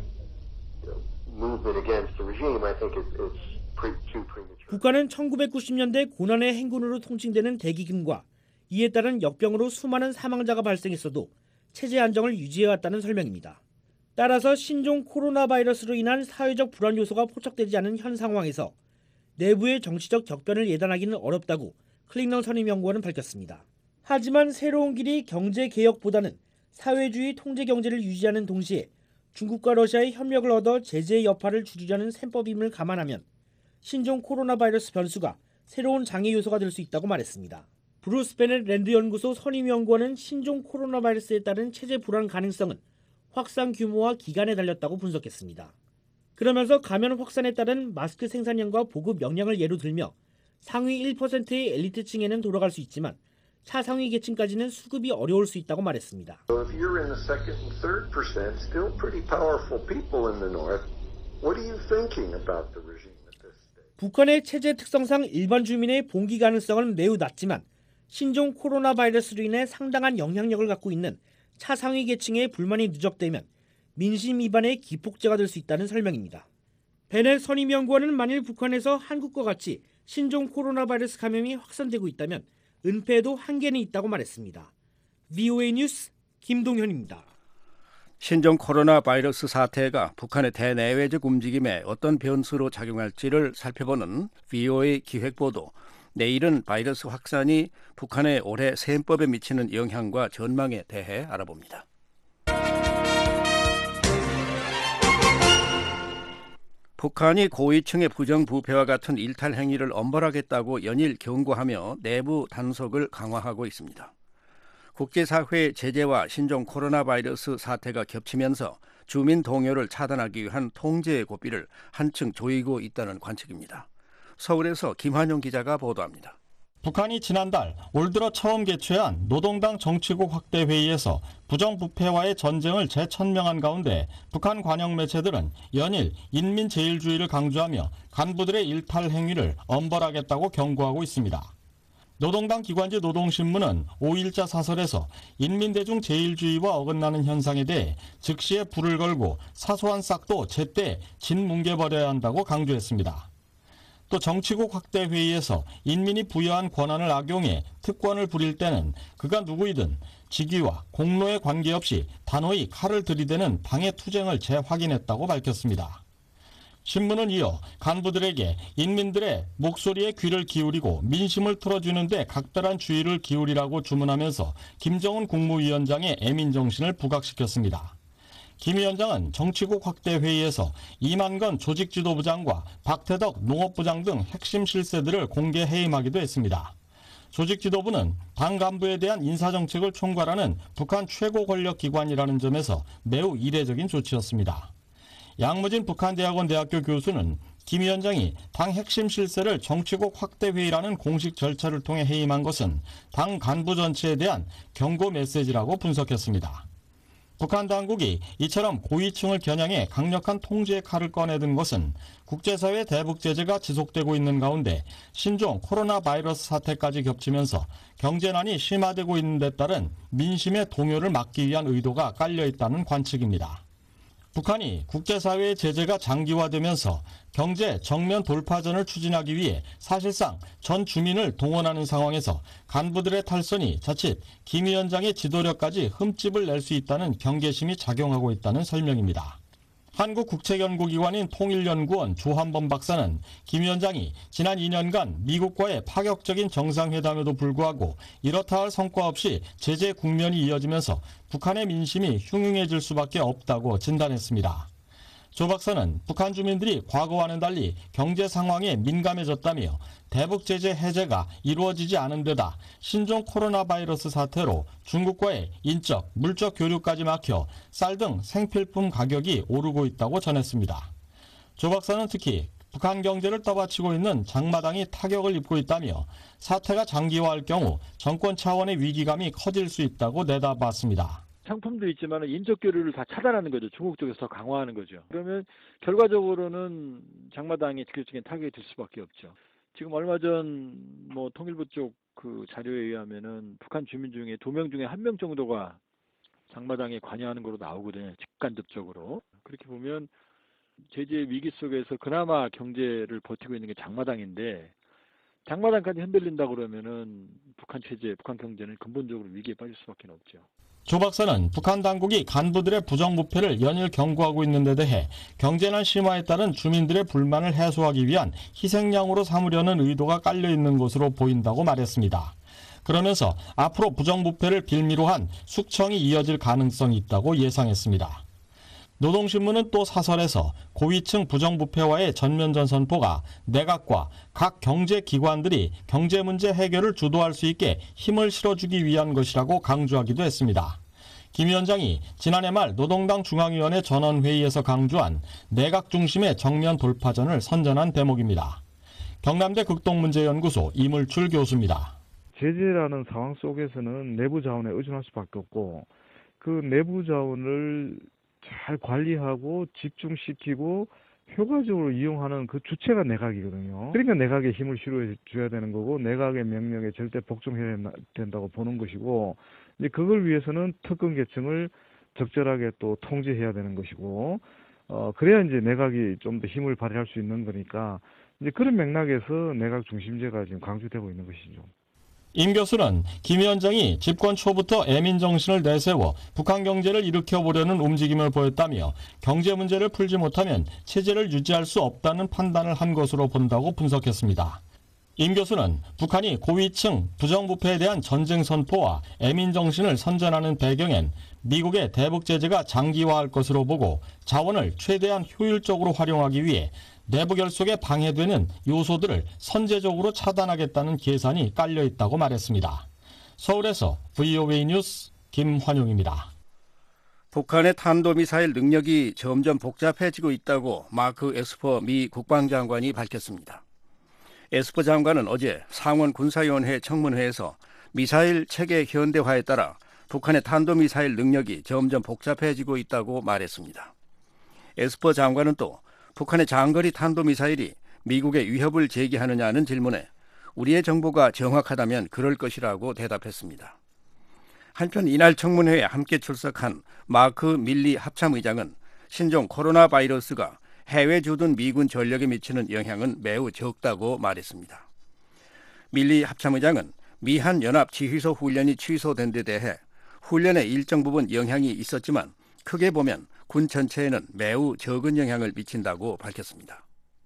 movement against the regime. I think it's, it's pre, too premature. 북한은 천구백구십 년대 고난의 행군으로 통칭되는 대기근과 이에 따른 역병으로 수많은 사망자가 발생했어도 체제 안정을 유지해왔다는 설명입니다. 따라서 신종 코로나 바이러스로 인한 사회적 불안 요소가 포착되지 않은 현 상황에서 내부의 정치적 격변을 예단하기는 어렵다고 클링넌 선임연구원은 밝혔습니다. 하지만 새로운 길이 경제개혁보다는 사회주의 통제경제를 유지하는 동시에 중국과 러시아의 협력을 얻어 제재의 여파를 줄이려는 셈법임을 감안하면 신종 코로나 바이러스 변수가 새로운 장애 요소가 될 수 있다고 말했습니다. 브루스 베넷 랜드 연구소 선임연구원은 신종 코로나 바이러스에 따른 체제 불안 가능성은 확산 규모와 기간에 달렸다고 분석했습니다. 그러면서 감염 확산에 따른 마스크 생산량과 보급 역량을 예로 들며 상위 일 퍼센트의 엘리트층에는 돌아갈 수 있지만 차상위 계층까지는 수급이 어려울 수 있다고 말했습니다. So if you're in the second and third percent, still pretty powerful people in the north, what are you thinking about the regime at this stage? 북한의 체제 특성상 일반 주민의 봉기 가능성은 매우 낮지만 신종 코로나 바이러스로 인해 상당한 영향력을 갖고 있는 차상위 계층의 불만이 누적되면 민심 위반의 기폭제가 될 수 있다는 설명입니다. 베넷 선임연구원은 만일 북한에서 한국과 같이 신종 코로나 바이러스 감염이 확산되고 있다면 은폐에도 한계는 있다고 말했습니다. 브이오에이 뉴스 김동현입니다. 신종 코로나 바이러스 사태가 북한의 대내외적 움직임에 어떤 변수로 작용할지를 살펴보는 브이오에이 기획보도. 내일은 바이러스 확산이 북한의 올해 셈법에 미치는 영향과 전망에 대해 알아봅니다. 북한이 고위층의 부정부패와 같은 일탈 행위를 엄벌하겠다고 연일 경고하며 내부 단속을 강화하고 있습니다. 국제사회의 제재와 신종 코로나 바이러스 사태가 겹치면서 주민 동요를 차단하기 위한 통제의 고삐를 한층 조이고 있다는 관측입니다. 서울에서 김환용 기자가 보도합니다. 북한이 지난달 올 들어 처음 개최한 노동당 정치국 확대 회의에서 부정부패와의 전쟁을 재천명한 가운데 북한 관영 매체들은 연일 인민제일주의를 강조하며 간부들의 일탈 행위를 엄벌하겠다고 경고하고 있습니다. 노동당 기관지 노동신문은 오일자 사설에서 인민대중 제일주의와 어긋나는 현상에 대해 즉시에 불을 걸고 사소한 싹도 제때 짓뭉개버려야 한다고 강조했습니다. 또 정치국 확대 회의에서 인민이 부여한 권한을 악용해 특권을 부릴 때는 그가 누구이든 직위와 공로에 관계없이 단호히 칼을 들이대는 당의 투쟁을 재확인했다고 밝혔습니다. 신문은 이어 간부들에게 인민들의 목소리에 귀를 기울이고 민심을 틀어주는 데 각별한 주의를 기울이라고 주문하면서 김정은 국무위원장의 애민정신을 부각시켰습니다. 김 위원장은 정치국 확대 회의에서 이만건 조직지도부장과 박태덕 농업부장 등 핵심 실세들을 공개 해임하기도 했습니다. 조직지도부는 당 간부에 대한 인사정책을 총괄하는 북한 최고 권력기관이라는 점에서 매우 이례적인 조치였습니다. 양무진 북한대학원 대학교 교수는 김 위원장이 당 핵심 실세를 정치국 확대 회의라는 공식 절차를 통해 해임한 것은 당 간부 전체에 대한 경고 메시지라고 분석했습니다. 북한 당국이 이처럼 고위층을 겨냥해 강력한 통제의 칼을 꺼내든 것은 국제사회 대북 제재가 지속되고 있는 가운데 신종 코로나 바이러스 사태까지 겹치면서 경제난이 심화되고 있는 데 따른 민심의 동요를 막기 위한 의도가 깔려 있다는 관측입니다. 북한이 국제사회의 제재가 장기화되면서 경제 정면 돌파전을 추진하기 위해 사실상 전 주민을 동원하는 상황에서 간부들의 탈선이 자칫 김 위원장의 지도력까지 흠집을 낼 수 있다는 경계심이 작용하고 있다는 설명입니다. 한국국책연구기관인 통일연구원 조한범 박사는 김 위원장이 지난 이 년간 미국과의 파격적인 정상회담에도 불구하고 이렇다 할 성과 없이 제재 국면이 이어지면서 북한의 민심이 흉흉해질 수밖에 없다고 진단했습니다. 조 박사는 북한 주민들이 과거와는 달리 경제 상황에 민감해졌다며 대북 제재 해제가 이루어지지 않은 데다 신종 코로나 바이러스 사태로 중국과의 인적, 물적 교류까지 막혀 쌀 등 생필품 가격이 오르고 있다고 전했습니다. 조 박사는 특히 북한 경제를 떠받치고 있는 장마당이 타격을 입고 있다며 사태가 장기화할 경우 정권 차원의 위기감이 커질 수 있다고 내다봤습니다. 상품도 있지만 인적 교류를 다 차단하는 거죠. 중국 쪽에서 더 강화하는 거죠. 그러면 결과적으로는 장마당에 직접적인 타격이 될 수밖에 없죠. 지금 얼마 전 뭐 통일부 쪽 그 자료에 의하면은 북한 주민 중에 두 명 중에 한 명 정도가 장마당에 관여하는 거로 나오거든요. 직간접적으로. 그렇게 보면 제재 위기 속에서 그나마 경제를 버티고 있는 게 장마당인데 장마당까지 흔들린다 그러면은 북한 체제, 북한 경제는 근본적으로 위기에 빠질 수밖에 없죠. 조 박사는 북한 당국이 간부들의 부정부패를 연일 경고하고 있는 데 대해 경제난 심화에 따른 주민들의 불만을 해소하기 위한 희생양으로 삼으려는 의도가 깔려 있는 것으로 보인다고 말했습니다. 그러면서 앞으로 부정부패를 빌미로 한 숙청이 이어질 가능성이 있다고 예상했습니다. 노동신문은 또 사설에서 고위층 부정부패와의 전면전 선포가 내각과 각 경제기관들이 경제 문제 해결을 주도할 수 있게 힘을 실어주기 위한 것이라고 강조하기도 했습니다. 김 위원장이 지난해 말 노동당 중앙위원회 전원회의에서 강조한 내각 중심의 정면 돌파전을 선전한 대목입니다. 경남대 극동문제연구소 이물출 교수입니다. 제재라는 상황 속에서는 내부 자원에 의존할 수밖에 없고 그 내부 자원을 잘 관리하고 집중시키고 효과적으로 이용하는 그 주체가 내각이거든요. 그러니까 내각에 힘을 실어줘야 되는 거고 내각의 명령에 절대 복종해야 된다고 보는 것이고 이제 그걸 위해서는 특권 계층을 적절하게 또 통제해야 되는 것이고 어 그래야 이제 내각이 좀 더 힘을 발휘할 수 있는 거니까 이제 그런 맥락에서 내각 중심제가 지금 강조되고 있는 것이죠. 임 교수는 김 위원장이 집권 초부터 애민 정신을 내세워 북한 경제를 일으켜보려는 움직임을 보였다며 경제 문제를 풀지 못하면 체제를 유지할 수 없다는 판단을 한 것으로 본다고 분석했습니다. 임 교수는 북한이 고위층 부정부패에 대한 전쟁 선포와 애민 정신을 선전하는 배경엔 미국의 대북 제재가 장기화할 것으로 보고 자원을 최대한 효율적으로 활용하기 위해 내부 결속에 방해되는 요소들을 선제적으로 차단하겠다는 계산이 깔려 있다고 말했습니다. 서울에서 브이오에이 뉴스 김환용입니다. 북한의 탄도미사일 능력이 점점 복잡해지고 있다고 마크 에스퍼 미 국방장관이 밝혔습니다. 에스퍼 장관은 어제 상원 군사위원회 청문회에서 미사일 체계 현대화에 따라 북한의 탄도미사일 능력이 점점 복잡해지고 있다고 말했습니다. 에스퍼 장관은 또 북한의 장거리 탄도미사일이 미국의 위협을 제기하느냐는 질문에 우리의 정보가 정확하다면 그럴 것이라고 대답했습니다. 한편 이날 청문회에 함께 출석한 마크 밀리 합참의장은 신종 코로나 바이러스가 해외 주둔 미군 전력에 미치는 영향은 매우 적다고 말했습니다. 밀리 합참의장은 미한 연합 지휘소 훈련이 취소된 데 대해 훈련에 일정 부분 영향이 있었지만 크게 보면 군 전체에는 매우 적은 영향을 미친다고 밝혔습니다.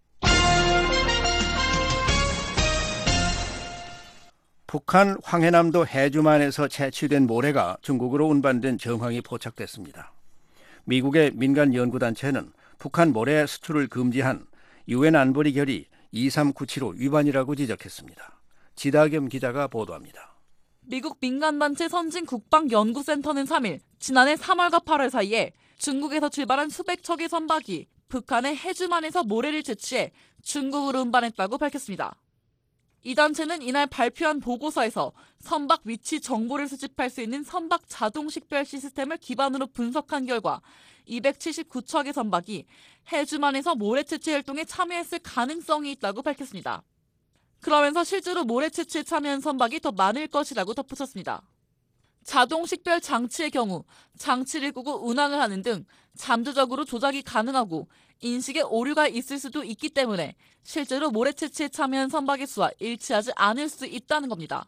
북한 황해남도 해주만에서 채취된 모래가 중국으로 운반된 정황이 포착됐습니다. 미국의 민간 연구단체는 북한 모래 수출을 금지한 유엔 안보리 결의 이삼구칠오 위반이라고 지적했습니다. 지다겸 기자가 보도합니다. 미국 민간단체 선진국방연구센터는 삼 일 지난해 삼월과 팔월 사이에 중국에서 출발한 수백 척의 선박이 북한의 해주만에서 모래를 채취해 중국으로 운반했다고 밝혔습니다. 이 단체는 이날 발표한 보고서에서 선박 위치 정보를 수집할 수 있는 선박 자동 식별 시스템을 기반으로 분석한 결과 이백칠십구 척의 선박이 해주만에서 모래 채취 활동에 참여했을 가능성이 있다고 밝혔습니다. 그러면서 실제로 모래 채취에 참여한 선박이 더 많을 것이라고 덧붙였습니다. 자동 식별 장치의 경우 장치를 끄고 운항을 하는 등 잠재적으로 조작이 가능하고 인식에 오류가 있을 수도 있기 때문에 실제로 모래 채취에 참여한 선박의 수와 일치하지 않을 수 있다는 겁니다.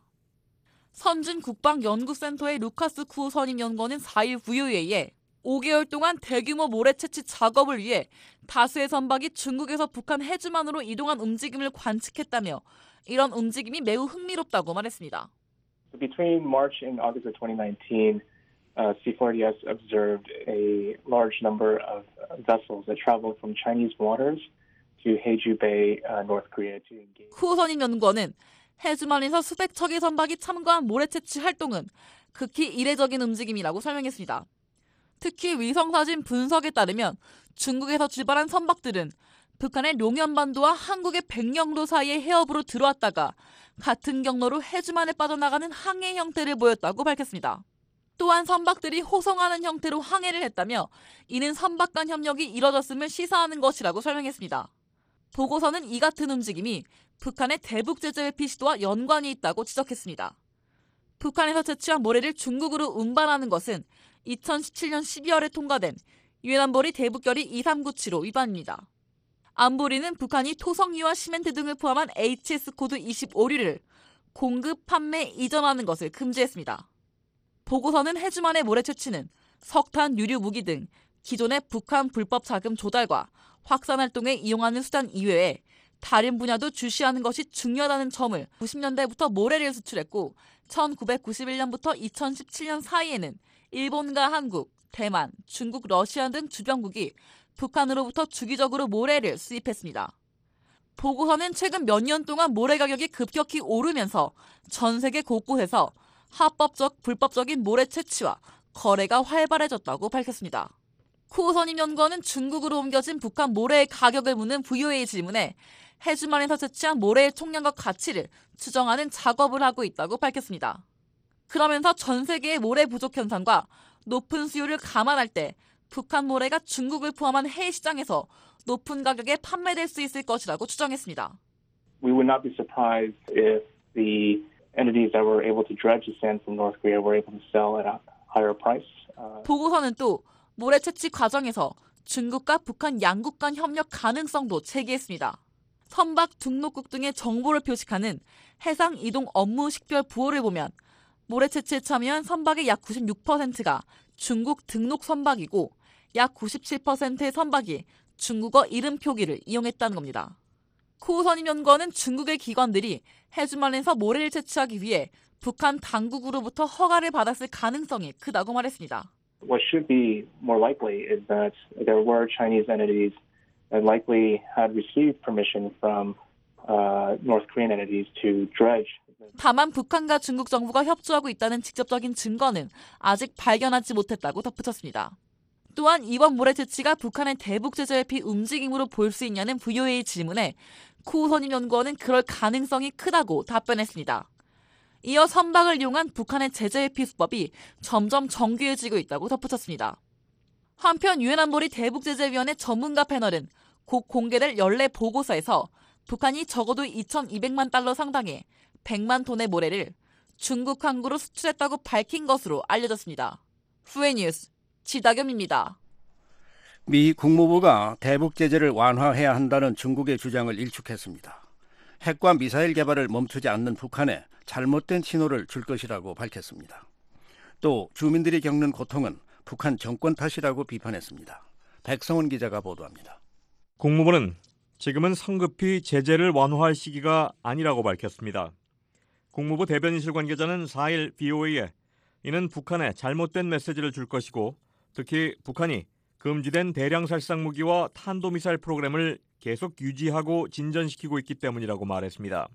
선진국방연구센터의 루카스 쿠 선임연구원은 사 일 브이오에이에 오 개월 동안 대규모 모래 채취 작업을 위해 다수의 선박이 중국에서 북한 해주만으로 이동한 움직임을 관측했다며 이런 움직임이 매우 흥미롭다고 말했습니다. Between March and August of twenty nineteen, uh, C four D S observed a large number of vessels that traveled from Chinese waters to Haeju Bay, uh, North Korea to engage. 쿠 선임 연구원은 해주만에서 수백 척의 선박이 참가한 모래 채취 활동은 극히 이례적인 움직임이라고 설명했습니다. 특히 위성사진 분석에 따르면 중국에서 출발한 선박들은 북한의 룡연반도와 한국의 백령도 사이의 해협으로 들어왔다가 같은 경로로 해주만에 빠져나가는 항해 형태를 보였다고 밝혔습니다. 또한 선박들이 호송하는 형태로 항해를 했다며 이는 선박 간 협력이 이뤄졌음을 시사하는 것이라고 설명했습니다. 보고서는 이 같은 움직임이 북한의 대북 제재 회피 시도와 연관이 있다고 지적했습니다. 북한에서 채취한 모래를 중국으로 운반하는 것은 이천십칠 년 십이월에 통과된 유엔 안보리 대북결의 이삼구칠오 위반입니다. 안보리는 북한이 토성유와 시멘트 등을 포함한 에이치에스 코드 이십오류를 공급, 판매, 이전하는 것을 금지했습니다. 보고서는 해주만의 모래 채취는 석탄, 유류, 무기 등 기존의 북한 불법 자금 조달과 확산 활동에 이용하는 수단 이외에 다른 분야도 주시하는 것이 중요하다는 점을 구십 년대부터 모래를 수출했고 천구백구십일 년부터 이천십칠 년 사이에는 일본과 한국, 대만, 중국, 러시아 등 주변국이 북한으로부터 주기적으로 모래를 수입했습니다. 보고서는 최근 몇 년 동안 모래 가격이 급격히 오르면서 전 세계 곳곳에서 합법적, 불법적인 모래 채취와 거래가 활발해졌다고 밝혔습니다. 쿠 선임 연구원은 중국으로 옮겨진 북한 모래의 가격을 묻는 브이오에이 질문에 해주만에서 채취한 모래의 총량과 가치를 추정하는 작업을 하고 있다고 밝혔습니다. 그러면서 전 세계의 모래 부족 현상과 높은 수요를 감안할 때 북한 모래가 중국을 포함한 해외 시장에서 높은 가격에 판매될 수 있을 것이라고 추정했습니다. We would not be surprised if the entities that were able to dredge the sand from North Korea were able to sell at a higher price. Uh... 보고서는 또 모래 채취 과정에서 중국과 북한 양국 간 협력 가능성도 제기했습니다. 선박 등록국 등의 정보를 표식하는 해상 이동 업무 식별 부호를 보면 모래 채취에 참여한 선박의 약 구십육 퍼센트가 중국 등록 선박이고 약 구십칠 퍼센트의 선박이 중국어 이름 표기를 이용했다는 겁니다. 쿠 선임 연구원은 중국의 기관들이 해주만에서 모래를 채취하기 위해 북한 당국으로부터 허가를 받았을 가능성이 크다고 말했습니다. What should be more likely is that there were Chinese entities that likely had received permission from uh, North Korean entities to dredge. 다만 북한과 중국 정부가 협조하고 있다는 직접적인 증거는 아직 발견하지 못했다고 덧붙였습니다. 또한 이번 모래 채취가 북한의 대북 제재 회피 움직임으로 볼 수 있냐는 브이오에이 질문에 코 선임 연구원은 그럴 가능성이 크다고 답변했습니다. 이어 선박을 이용한 북한의 제재 회피 수법이 점점 정교해지고 있다고 덧붙였습니다. 한편 유엔 안보리 대북제재위원회 전문가 패널은 곧 공개될 연례 보고서에서 북한이 적어도 이천이백만 달러 상당의 백만 톤의 모래를 중국 항구로 수출했다고 밝힌 것으로 알려졌습니다. 후에 뉴스 지다겸입니다. 미 국무부가 대북 제재를 완화해야 한다는 중국의 주장을 일축했습니다. 핵과 미사일 개발을 멈추지 않는 북한에 잘못된 신호를 줄 것이라고 밝혔습니다. 또 주민들이 겪는 고통은 북한 정권 탓이라고 비판했습니다. 백성원 기자가 보도합니다. 국무부는 지금은 성급히 제재를 완화할 시기가 아니라고 밝혔습니다. 국무부 대변인실 관계자는 사 일 브이오에이에 이는 북한에 잘못된 메시지를 줄 것이고 특히 북한이 금지된 대량 살상 무기와 탄도미사일 프로그램을 계속 유지하고 진전시키고 있기 때문이라고 말했습니다.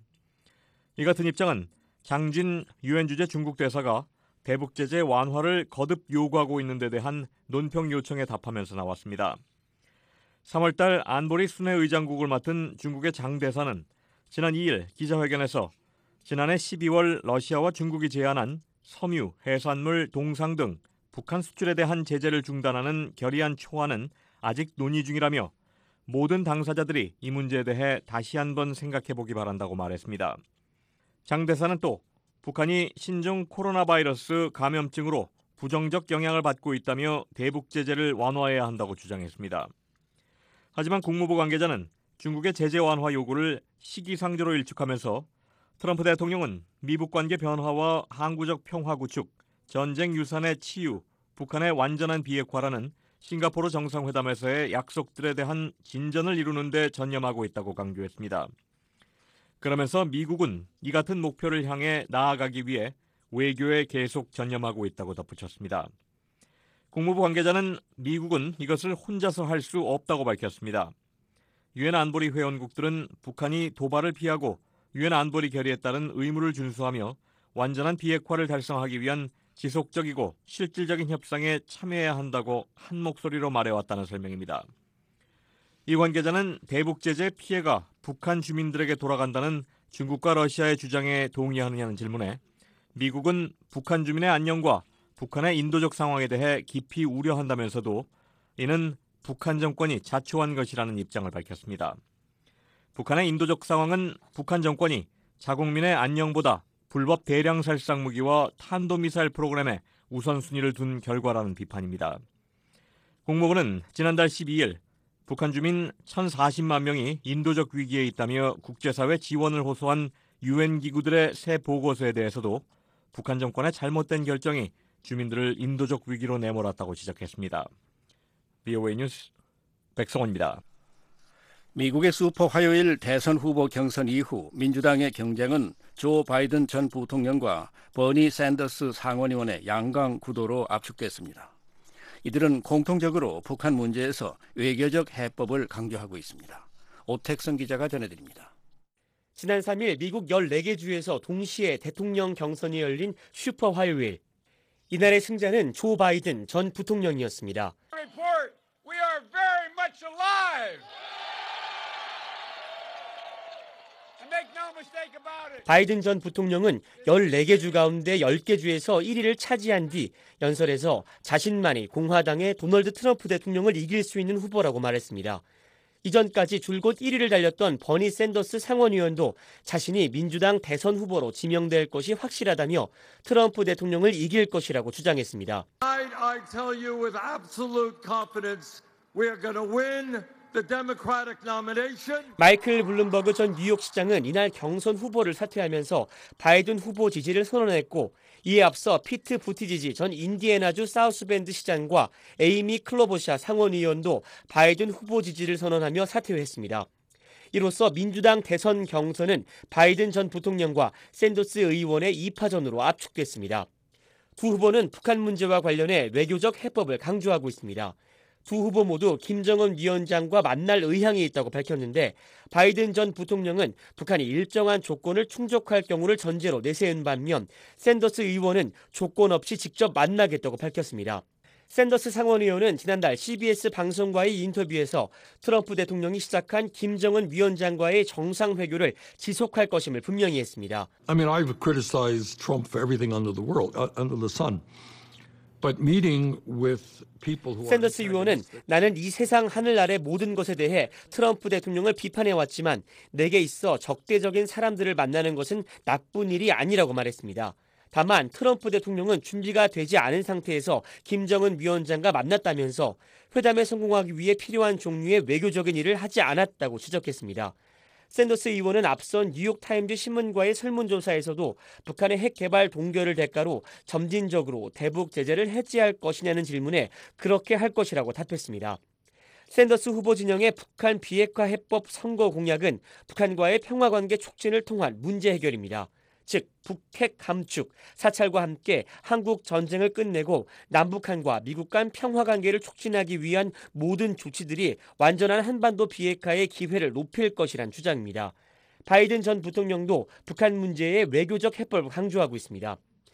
이 같은 입장은 장진 유엔 주재 중국 대사가 대북 제재 완화를 거듭 요구하고 있는 데 대한 논평 요청에 답하면서 나왔습니다. 삼월 달 안보리 순회 의장국을 맡은 중국의 장 대사는 지난 이 일 기자회견에서 지난해 십이월 러시아와 중국이 제안한 섬유, 해산물, 동상 등 북한 수출에 대한 제재를 중단하는 결의안 초안은 아직 논의 중이라며 모든 당사자들이 이 문제에 대해 다시 한번 생각해보기 바란다고 말했습니다. 장 대사는 또 북한이 신종 코로나 바이러스 감염증으로 부정적 영향을 받고 있다며 대북 제재를 완화해야 한다고 주장했습니다. 하지만 국무부 관계자는 중국의 제재 완화 요구를 시기상조로 일축하면서 트럼프 대통령은 미북 관계 변화와 항구적 평화 구축, 전쟁 유산의 치유, 북한의 완전한 비핵화라는 싱가포르 정상회담에서의 약속들에 대한 진전을 이루는 데 전념하고 있다고 강조했습니다. 그러면서 미국은 이 같은 목표를 향해 나아가기 위해 외교에 계속 전념하고 있다고 덧붙였습니다. 국무부 관계자는 미국은 이것을 혼자서 할 수 없다고 밝혔습니다. 유엔 안보리 회원국들은 북한이 도발을 피하고 유엔 안보리 결의에 따른 의무를 준수하며 완전한 비핵화를 달성하기 위한 지속적이고 실질적인 협상에 참여해야 한다고 한 목소리로 말해왔다는 설명입니다. 이 관계자는 대북 제재 피해가 북한 주민들에게 돌아간다는 중국과 러시아의 주장에 동의하느냐는 질문에 미국은 북한 주민의 안녕과 북한의 인도적 상황에 대해 깊이 우려한다면서도 이는 북한 정권이 자초한 것이라는 입장을 밝혔습니다. 북한의 인도적 상황은 북한 정권이 자국민의 안녕보다 불법 대량 살상 무기와 탄도미사일 프로그램에 우선순위를 둔 결과라는 비판입니다. 국무부는 지난달 십이 일 북한 주민 천사십만 명이 인도적 위기에 있다며 국제사회 지원을 호소한 유엔 기구들의 새 보고서에 대해서도 북한 정권의 잘못된 결정이 주민들을 인도적 위기로 내몰았다고 지적했습니다. 브이오에이 뉴스 백성원입니다. 미국의 슈퍼 화요일 대선 후보 경선 이후 민주당의 경쟁은 조 바이든 전 부통령과 버니 샌더스 상원의원의 양강 구도로 압축됐습니다. 이들은 공통적으로 북한 문제에서 외교적 해법을 강조하고 있습니다. 오택선 기자가 전해드립니다. 지난 삼 일 미국 열네 개 주에서 동시에 대통령 경선이 열린 슈퍼 화요일. 이날의 승자는 조 바이든 전 부통령이었습니다. 바이든 전 부통령은 열네 개 주 가운데 열 개 주에서 일 위를 차지한 뒤 연설에서 자신만이 공화당의 도널드 트럼프 대통령을 이길 수 있는 후보라고 말했습니다. 이전까지 줄곧 일 위를 달렸던 버니 샌더스 상원의원도 자신이 민주당 대선 후보로 지명될 것이 확실하다며 트럼프 대통령을 이길 것이라고 주장했습니다. I, I tell you with absolute confidence, we are going to win. The Democratic nomination. 마이클 블룸버그 전 뉴욕시장은 이날 경선 후보를 사퇴하면서 바이든 후보 지지를 선언했고 이에 앞서 피트 부티지지 전 인디애나주 사우스밴드 시장과 에이미 클로버샤 상원의원도 바이든 후보 지지를 선언하며 사퇴했습니다. 이로써 민주당 대선 경선은 바이든 전 부통령과 샌더스 의원의 이 파전으로 압축됐습니다. 두 후보는 북한 문제와 관련해 외교적 해법을 강조하고 있습니다. 두 후보 모두 김정은 위원장과 만날 의향이 있다고 밝혔는데 바이든 전 부통령은 북한이 일정한 조건을 충족할 경우를 전제로 내세운 반면 샌더스 의원은 조건 없이 직접 만나겠다고 밝혔습니다. 샌더스 상원의원은 지난달 씨비에스 방송과의 인터뷰에서 트럼프 대통령이 시작한 김정은 위원장과의 정상회교를 지속할 것임을 분명히 했습니다. I mean, I've criticized Trump for everything under the world, uh, under the sun. But meeting with people who 샌더스 의원은 나는 이 세상 하늘 아래 모든 것에 대해 트럼프 대통령을 비판해왔지만 내게 있어 적대적인 사람들을 만나는 것은 나쁜 일이 아니라고 말했습니다. 다만 트럼프 대통령은 준비가 되지 않은 상태에서 김정은 위원장과 만났다면서 회담에 성공하기 위해 필요한 종류의 외교적인 일을 하지 않았다고 지적했습니다. 샌더스 의원은 앞선 뉴욕타임즈 신문과의 설문조사에서도 북한의 핵 개발 동결을 대가로 점진적으로 대북 제재를 해제할 것이냐는 질문에 그렇게 할 것이라고 답했습니다. 샌더스 후보 진영의 북한 비핵화 해법 선거 공약은 북한과의 평화관계 촉진을 통한 문제 해결입니다. 즉 북핵 감축, 사찰과 함께 한국 전쟁을 끝내고 남북한과 미국 간 평화관계를 촉진하기 위한 모든 조치들이 완전한 한반도 비핵화의 기회를 높일 것이란 주장입니다. 바이든 전 부통령도 북한 문제의 외교적 해법을 강조하고 있습니다.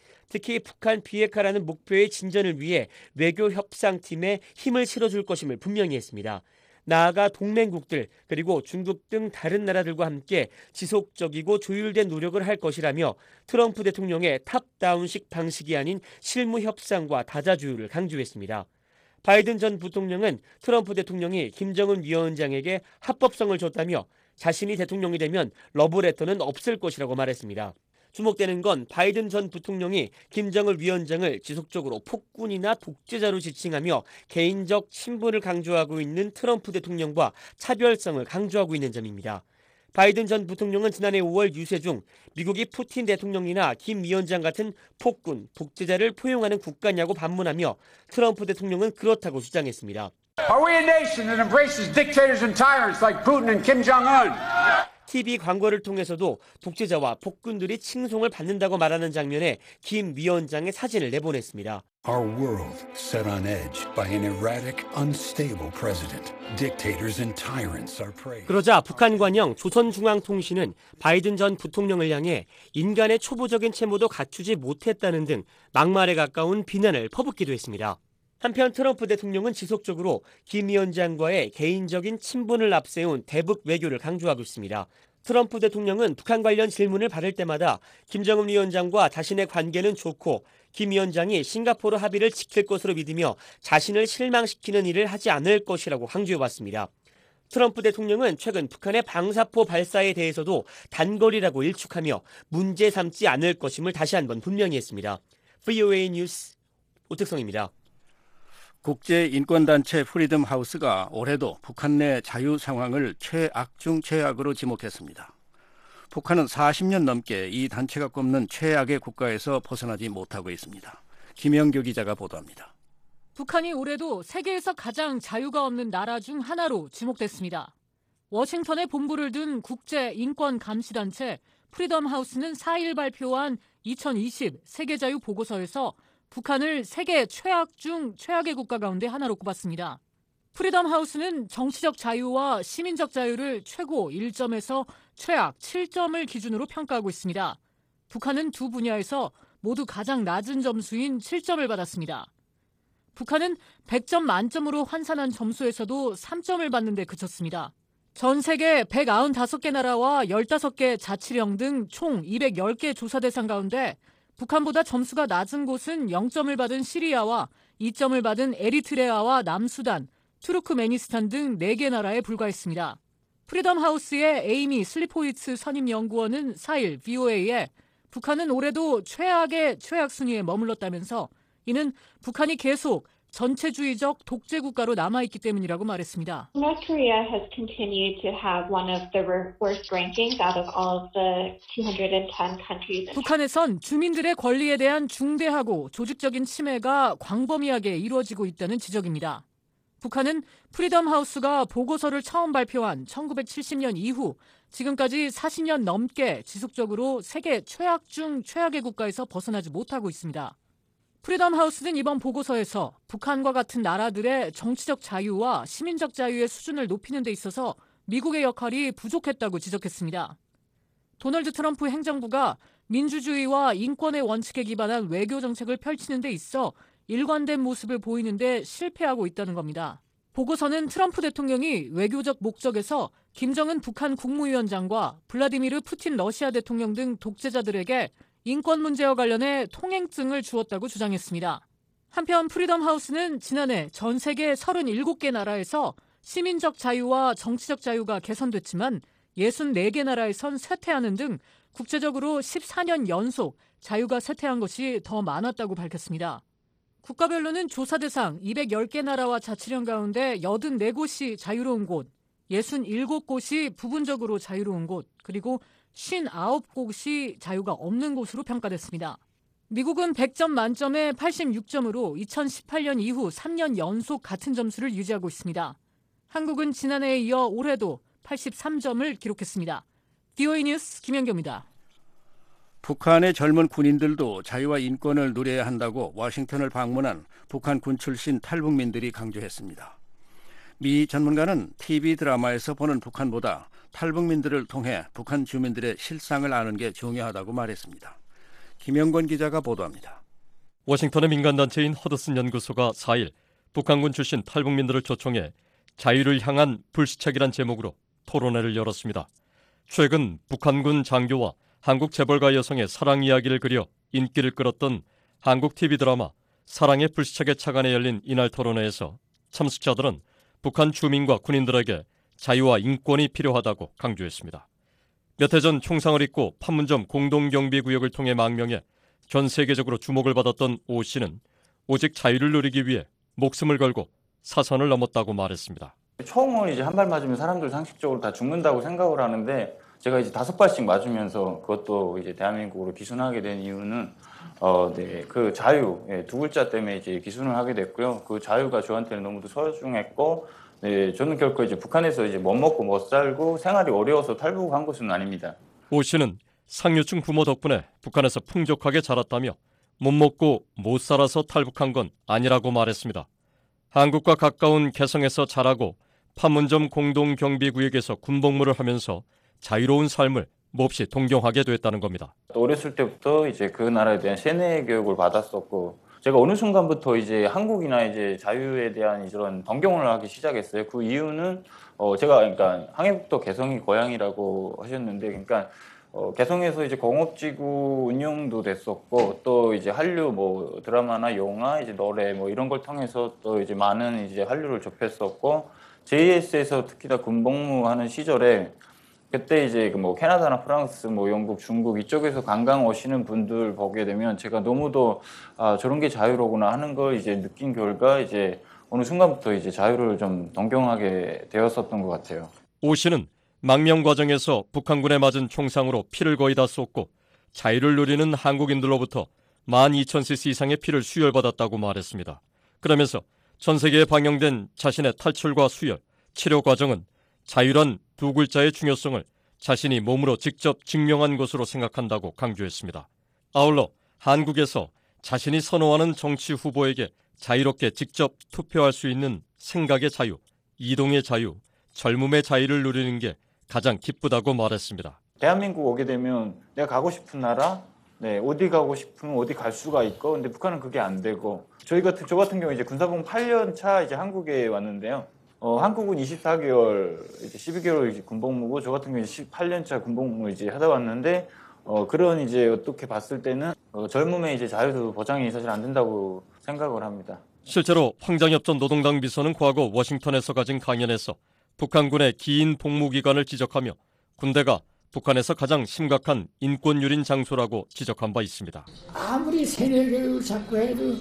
특히 북한 비핵화라는 목표의 진전을 위해 외교 협상팀에 힘을 실어줄 것임을 분명히 했습니다. 나아가 동맹국들 그리고 중국 등 다른 나라들과 함께 지속적이고 조율된 노력을 할 것이라며 트럼프 대통령의 탑다운식 방식이 아닌 실무 협상과 다자주의를 강조했습니다. 바이든 전 부통령은 트럼프 대통령이 김정은 위원장에게 합법성을 줬다며 자신이 대통령이 되면 러브레터는 없을 것이라고 말했습니다. 주목되는 건 바이든 전 부통령이 김정은 위원장을 지속적으로 폭군이나 독재자로 지칭하며 개인적 친분을 강조하고 있는 트럼프 대통령과 차별성을 강조하고 있는 점입니다. 바이든 전 부통령은 지난해 오월 유세 중 미국이 푸틴 대통령이나 김 위원장 같은 폭군, 독재자를 포용하는 국가냐고 반문하며 트럼프 대통령은 그렇다고 주장했습니다. Are we a nation that embraces dictators and tyrants like Putin and Kim Jong-un? 티비 광고를 통해서도 독재자와 폭군들이 칭송을 받는다고 말하는 장면에 김 위원장의 사진을 내보냈습니다. Our world set on edge by an erratic, unstable president. Dictators and tyrants are praised. 그러자 북한 관영 조선중앙통신은 바이든 전 부통령을 향해 인간의 초보적인 채무도 갖추지 못했다는 등 막말에 가까운 비난을 퍼붓기도 했습니다. 한편 트럼프 대통령은 지속적으로 김 위원장과의 개인적인 친분을 앞세운 대북 외교를 강조하고 있습니다. 트럼프 대통령은 북한 관련 질문을 받을 때마다 김정은 위원장과 자신의 관계는 좋고 김 위원장이 싱가포르 합의를 지킬 것으로 믿으며 자신을 실망시키는 일을 하지 않을 것이라고 강조해왔습니다. 트럼프 대통령은 최근 북한의 방사포 발사에 대해서도 단거리라고 일축하며 문제 삼지 않을 것임을 다시 한번 분명히 했습니다. 브이오에이 뉴스 오택성입니다. 국제인권단체 프리덤 하우스가 올해도 북한 내 자유 상황을 최악 중 최악으로 지목했습니다. 북한은 사십 년 넘게 이 단체가 꼽는 최악의 국가에서 벗어나지 못하고 있습니다. 김영교 기자가 보도합니다. 북한이 올해도 세계에서 가장 자유가 없는 나라 중 하나로 지목됐습니다. 워싱턴에 본부를 둔 국제인권감시단체 프리덤 하우스는 사 일 발표한 이천이십 세계자유 보고서에서 북한을 세계 최악 중 최악의 국가 가운데 하나로 꼽았습니다. 프리덤 하우스는 정치적 자유와 시민적 자유를 최고 일 점에서 최악 칠 점을 기준으로 평가하고 있습니다. 북한은 두 분야에서 모두 가장 낮은 점수인 칠 점을 받았습니다. 북한은 백 점 만점으로 환산한 점수에서도 삼 점을 받는 데 그쳤습니다. 전 세계 백구십오 개 나라와 십오 개 자치령 등 총 이백십 개 조사 대상 가운데 북한보다 점수가 낮은 곳은 영 점을 받은 시리아와 이 점을 받은 에리트레아와 남수단, 투르크메니스탄 등 네 개 나라에 불과했습니다. 프리덤 하우스의 에이미 슬리포이츠 선임연구원은 사 일 브이오에이에 북한은 올해도 최악의 최악 순위에 머물렀다면서 이는 북한이 계속 전체주의적 독재 국가로 남아있기 때문이라고 말했습니다. North Korea has continued to have one of the worst rankings out of all of the two hundred ten countries. 북한에선 주민들의 권리에 대한 중대하고 조직적인 침해가 광범위하게 이루어지고 있다는 지적입니다. 북한은 프리덤 하우스가 보고서를 처음 발표한 천구백칠십 년 이후 지금까지 사십 년 넘게 지속적으로 세계 최악 중 최악의 국가에서 벗어나지 못하고 있습니다. 프리덤 하우스는 이번 보고서에서 북한과 같은 나라들의 정치적 자유와 시민적 자유의 수준을 높이는 데 있어서 미국의 역할이 부족했다고 지적했습니다. 도널드 트럼프 행정부가 민주주의와 인권의 원칙에 기반한 외교 정책을 펼치는 데 있어 일관된 모습을 보이는데 실패하고 있다는 겁니다. 보고서는 트럼프 대통령이 외교적 목적에서 김정은 북한 국무위원장과 블라디미르 푸틴 러시아 대통령 등 독재자들에게 인권 문제와 관련해 통행증을 주었다고 주장했습니다. 한편 프리덤 하우스는 지난해 전 세계 서른일곱 개 나라에서 시민적 자유와 정치적 자유가 개선됐지만 육십사 개 나라에선 쇠퇴하는 등 국제적으로 십사 년 연속 자유가 쇠퇴한 것이 더 많았다고 밝혔습니다. 국가별로는 조사 대상 이백십 개 나라와 자치령 가운데 팔십사 곳이 자유로운 곳, 육십칠 곳이 부분적으로 자유로운 곳, 그리고 오십구 곳이 자유가 없는 곳으로 평가됐습니다. 미국은 백 점 만점에 팔십육 점으로 이천십팔 년 이후 삼 년 연속 같은 점수를 유지하고 있습니다. 한국은 지난해에 이어 올해도 팔십삼 점을 기록했습니다. 비오에이 뉴스 김연경입니다. 북한의 젊은 군인들도 자유와 인권을 누려야 한다고 워싱턴을 방문한 북한 군 출신 탈북민들이 강조했습니다. 미 전문가는 티비 드라마에서 보는 북한보다 탈북민들을 통해 북한 주민들의 실상을 아는 게 중요하다고 말했습니다. 김영권 기자가 보도합니다. 워싱턴의 민간단체인 허드슨 연구소가 사 일 북한군 출신 탈북민들을 초청해 자유를 향한 불시착이란 제목으로 토론회를 열었습니다. 최근 북한군 장교와 한국 재벌가 여성의 사랑 이야기를 그려 인기를 끌었던 한국 티비 드라마 사랑의 불시착의 차관에 열린 이날 토론회에서 참석자들은 북한 주민과 군인들에게 자유와 인권이 필요하다고 강조했습니다. 몇 해 전 총상을 입고 판문점 공동경비구역을 통해 망명해 전 세계적으로 주목을 받았던 오 씨는 오직 자유를 누리기 위해 목숨을 걸고 사선을 넘었다고 말했습니다. 총을 이제 한 발 맞으면 사람들 상식적으로 다 죽는다고 생각을 하는데 제가 이제 다섯 발씩 맞으면서 그것도 이제 대한민국으로 기순하게 된 이유는 어, 네, 그 자유 예, 두 글자 때문에 이제 기순을 하게 됐고요. 그 자유가 저한테는 너무도 소중했고, 네, 저는 결코 이제 북한에서 이제 못 먹고 못 살고 생활이 어려워서 탈북한 것은 아닙니다. 오 씨는 상류층 부모 덕분에 북한에서 풍족하게 자랐다며 못 먹고 못 살아서 탈북한 건 아니라고 말했습니다. 한국과 가까운 개성에서 자라고 판문점 공동경비구역에서 군복무를 하면서 자유로운 삶을 몹시 동경하게 됐다는 겁니다. 어렸을 때부터 이제 그 나라에 대한 세뇌 교육을 받았었고, 제가 어느 순간부터 이제 한국이나 이제 자유에 대한 이런 동경을 하기 시작했어요. 그 이유는 어 제가 그러니까 항해북도 개성이 고향이라고 하셨는데, 그러니까 어 개성에서 이제 공업지구 운영도 됐었고, 또 이제 한류 뭐 드라마나 영화, 이제 노래 뭐 이런 걸 통해서 또 이제 많은 이제 한류를 접했었고, 제이에스에서 특히나 군복무하는 시절에 그때 이제 뭐 캐나다나 프랑스, 뭐 영국, 중국 이쪽에서 관광 오시는 분들 보게 되면 제가 너무도 아, 저런 게 자유로구나 하는 걸 이제 느낀 결과 이제 어느 순간부터 이제 자유를 좀 동경하게 되었었던 것 같아요. 오 씨는 망명 과정에서 북한군에 맞은 총상으로 피를 거의 다 쏟고 자유를 누리는 한국인들로부터 만 이천 씨씨 이상의 피를 수혈받았다고 말했습니다. 그러면서 전 세계에 방영된 자신의 탈출과 수혈, 치료 과정은 자유란 두 글자의 중요성을 자신이 몸으로 직접 증명한 것으로 생각한다고 강조했습니다. 아울러 한국에서 자신이 선호하는 정치 후보에게 자유롭게 직접 투표할 수 있는 생각의 자유, 이동의 자유, 젊음의 자유를 누리는 게 가장 기쁘다고 말했습니다. 대한민국 오게 되면 내가 가고 싶은 나라, 네, 어디 가고 싶으면 어디 갈 수가 있고, 근데 북한은 그게 안 되고, 저희 같은 저 같은 경우 이제 군사복무 팔 년 차 이제 한국에 왔는데요. 어, 한국은 이십사 개월, 이제 십이 개월 이제 군복무고, 저 같은 경우 십팔 년 차 군복무 이제 하다 왔는데, 어, 그런 이제 어떻게 봤을 때는 어, 젊음의 이제 자유도 보장이 사실 안 된다고 생각을 합니다. 실제로 황장엽 전 노동당 비서는 과거 워싱턴에서 가진 강연에서 북한군의 긴 복무 기간을 지적하며 군대가 북한에서 가장 심각한 인권 유린 장소라고 지적한 바 있습니다. 아무리 세뇌 교육을 자꾸 해도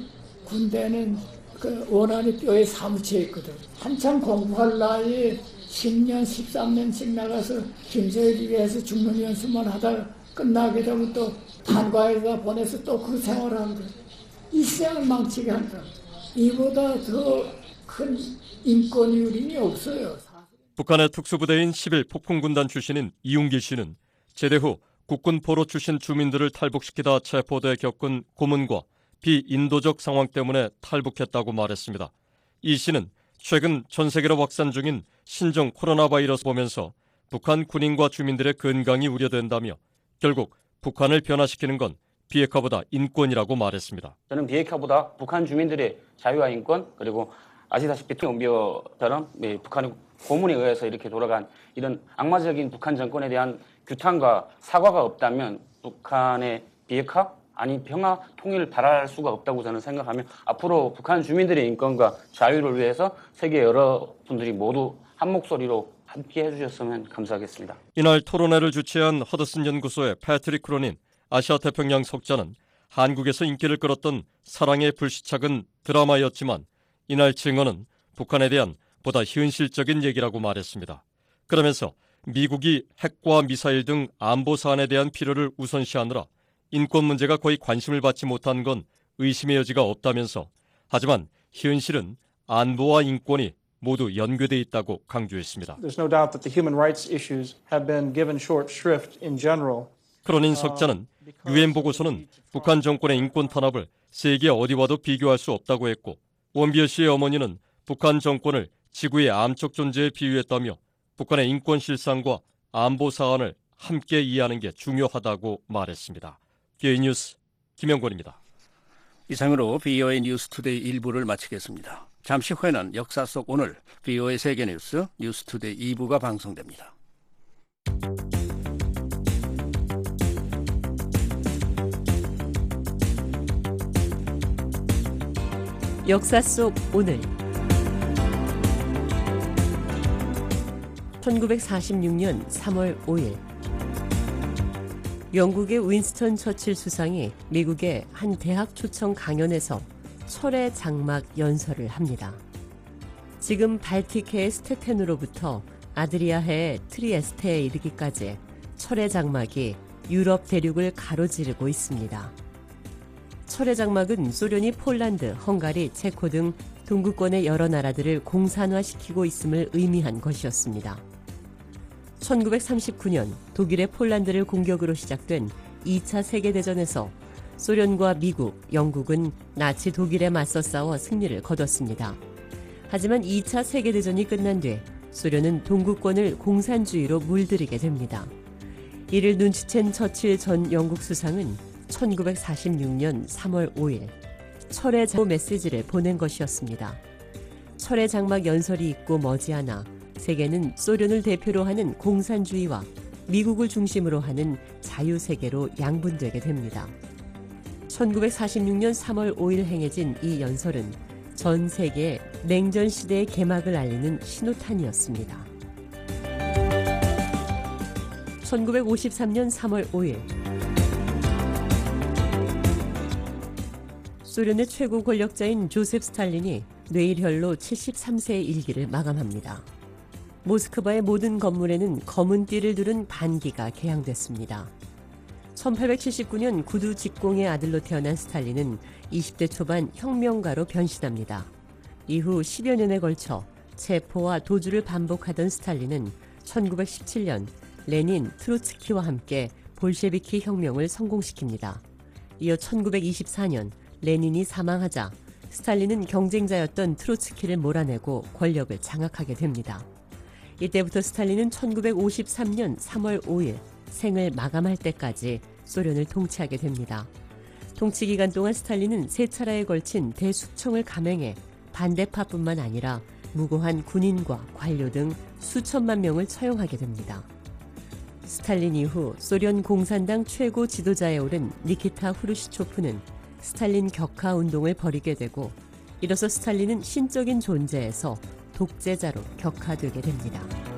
군대는 그 원한이 뼈에 사무쳐 있거든. 한참 공부할 나이에 십 년, 십삼 년씩 나가서 김정일이 위해서 죽는 연습만 하다가 끝나게 되면 또 탄과에다 보내서 또 그 생활하거든. 이 세상을 망치게 한다. 이보다 더 큰 인권 유린이 없어요. 북한의 특수부대인 십일 폭풍군단 출신인 이웅길 씨는 제대 후 국군 포로 출신 주민들을 탈북시키다 체포돼 겪은 고문과 비인도적 상황 때문에 탈북했다고 말했습니다. 이 씨는 최근 전 세계로 확산 중인 신종 코로나 바이러스 보면서 북한 군인과 주민들의 건강이 우려된다며 결국 북한을 변화시키는 건 비핵화보다 인권이라고 말했습니다. 저는 비핵화보다 북한 주민들의 자유와 인권, 그리고 아시다시피 옹비어처럼 북한의 고문에 의해서 이렇게 돌아간 이런 악마적인 북한 정권에 대한 규탄과 사과가 없다면 북한의 비핵화 아니 평화 통일을 바랄 수가 없다고 저는 생각하며 앞으로 북한 주민들의 인권과 자유를 위해서 세계 여러분들이 모두 한 목소리로 함께 해주셨으면 감사하겠습니다. 이날 토론회를 주최한 허드슨 연구소의 패트릭 크로닌 아시아 태평양 석자는 한국에서 인기를 끌었던 사랑의 불시착은 드라마였지만 이날 증언은 북한에 대한 보다 현실적인 얘기라고 말했습니다. 그러면서 미국이 핵과 미사일 등 안보 사안에 대한 필요를 우선시하느라 인권 문제가 거의 관심을 받지 못한 건 의심의 여지가 없다면서 하지만 현실은 안보와 인권이 모두 연계돼 있다고 강조했습니다. There's no doubt that the human rights issues have been given short shrift in general. 크로닌 석자는 유엔 보고서는 북한 정권의 인권 탄압을 세계 어디와도 비교할 수 없다고 했고 원비어 씨의 어머니는 북한 정권을 지구의 암적 존재에 비유했다며 북한의 인권 실상과 안보 사안을 함께 이해하는 게 중요하다고 말했습니다. 비오에이 뉴스 김영권입니다. 이상으로 비오에이 뉴스투데이 일 부를 마치겠습니다. 잠시 후에는 역사 속 오늘 비오에이 세계뉴스 뉴스투데이 이 부가 방송됩니다. 역사 속 오늘 천구백사십육 년 삼월 오일 영국의 윈스턴 처칠 수상이 미국의 한 대학 초청 강연에서 철의 장막 연설을 합니다. 지금 발틱해의 스테텐으로부터 아드리아해의 트리에스테에 이르기까지 철의 장막이 유럽 대륙을 가로지르고 있습니다. 철의 장막은 소련이 폴란드, 헝가리, 체코 등 동구권의 여러 나라들을 공산화시키고 있음을 의미한 것이었습니다. 천구백삼십구 년 독일의 폴란드를 공격으로 시작된 이 차 세계대전에서 소련과 미국, 영국은 나치 독일에 맞서 싸워 승리를 거뒀습니다. 하지만 이 차 세계대전이 끝난 뒤 소련은 동구권을 공산주의로 물들이게 됩니다. 이를 눈치챈 처칠 전 영국 수상은 천구백사십육 년 삼월 오일 철의 장막 메시지를 보낸 것이었습니다. 철의 장막 연설이 있고 머지않아 세계는 소련을 대표로 하는 공산주의와 미국을 중심으로 하는 자유세계로 양분되게 됩니다. 천구백사십육 년 삼월 오일 행해진 이 연설은 전 세계에 냉전 시대의 개막을 알리는 신호탄이었습니다. 천구백오십삼 년 삼월 오일 소련의 최고 권력자인 조셉 스탈린이 뇌일혈로 칠십삼 세의 일기를 마감합니다. 모스크바의 모든 건물에는 검은 띠를 두른 반기가 개양됐습니다. 천팔백칠십구 년 구두 직공의 아들로 태어난 스탈린은 이십 대 초반 혁명가로 변신합니다. 이후 십여 년에 걸쳐 체포와 도주를 반복하던 스탈린은 천구백십칠 년 레닌, 트로츠키와 함께 볼셰비키 혁명을 성공시킵니다. 이어 천구백이십사 년 레닌이 사망하자 스탈린은 경쟁자였던 트로츠키를 몰아내고 권력을 장악하게 됩니다. 이때부터 스탈린은 천구백오십삼 년 삼월 오일 생을 마감할 때까지 소련을 통치하게 됩니다. 통치 기간 동안 스탈린은 세 차례에 걸친 대숙청을 감행해 반대파뿐만 아니라 무고한 군인과 관료 등 수천만 명을 처형하게 됩니다. 스탈린 이후 소련 공산당 최고 지도자에 오른 니키타 후르시초프는 스탈린 격하 운동을 벌이게 되고 이로써 스탈린은 신적인 존재에서 독재자로 격하되게 됩니다.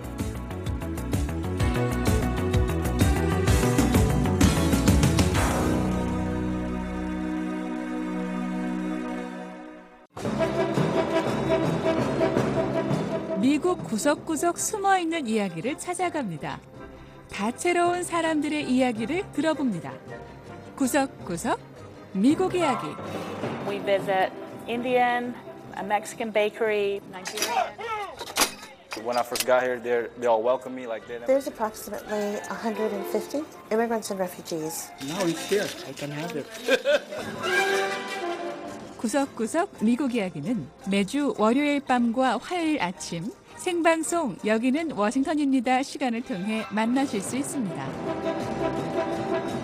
미국 구석구석 숨어있는 이야기를 찾아갑니다. 다채로운 사람들의 이야기를 들어봅니다. 구석구석 미국 이야기. We visit Indian, a Mexican bakery, Nigerian. When I first got here, they they all welcomed me like they. There's approximately one hundred fifty immigrants and refugees. No, it's here. I can have it. 구석구석 미국 이야기는 매주 월요일 밤과 화요일 아침 생방송 여기는 워싱턴입니다 시간을 통해 만나실 수 있습니다.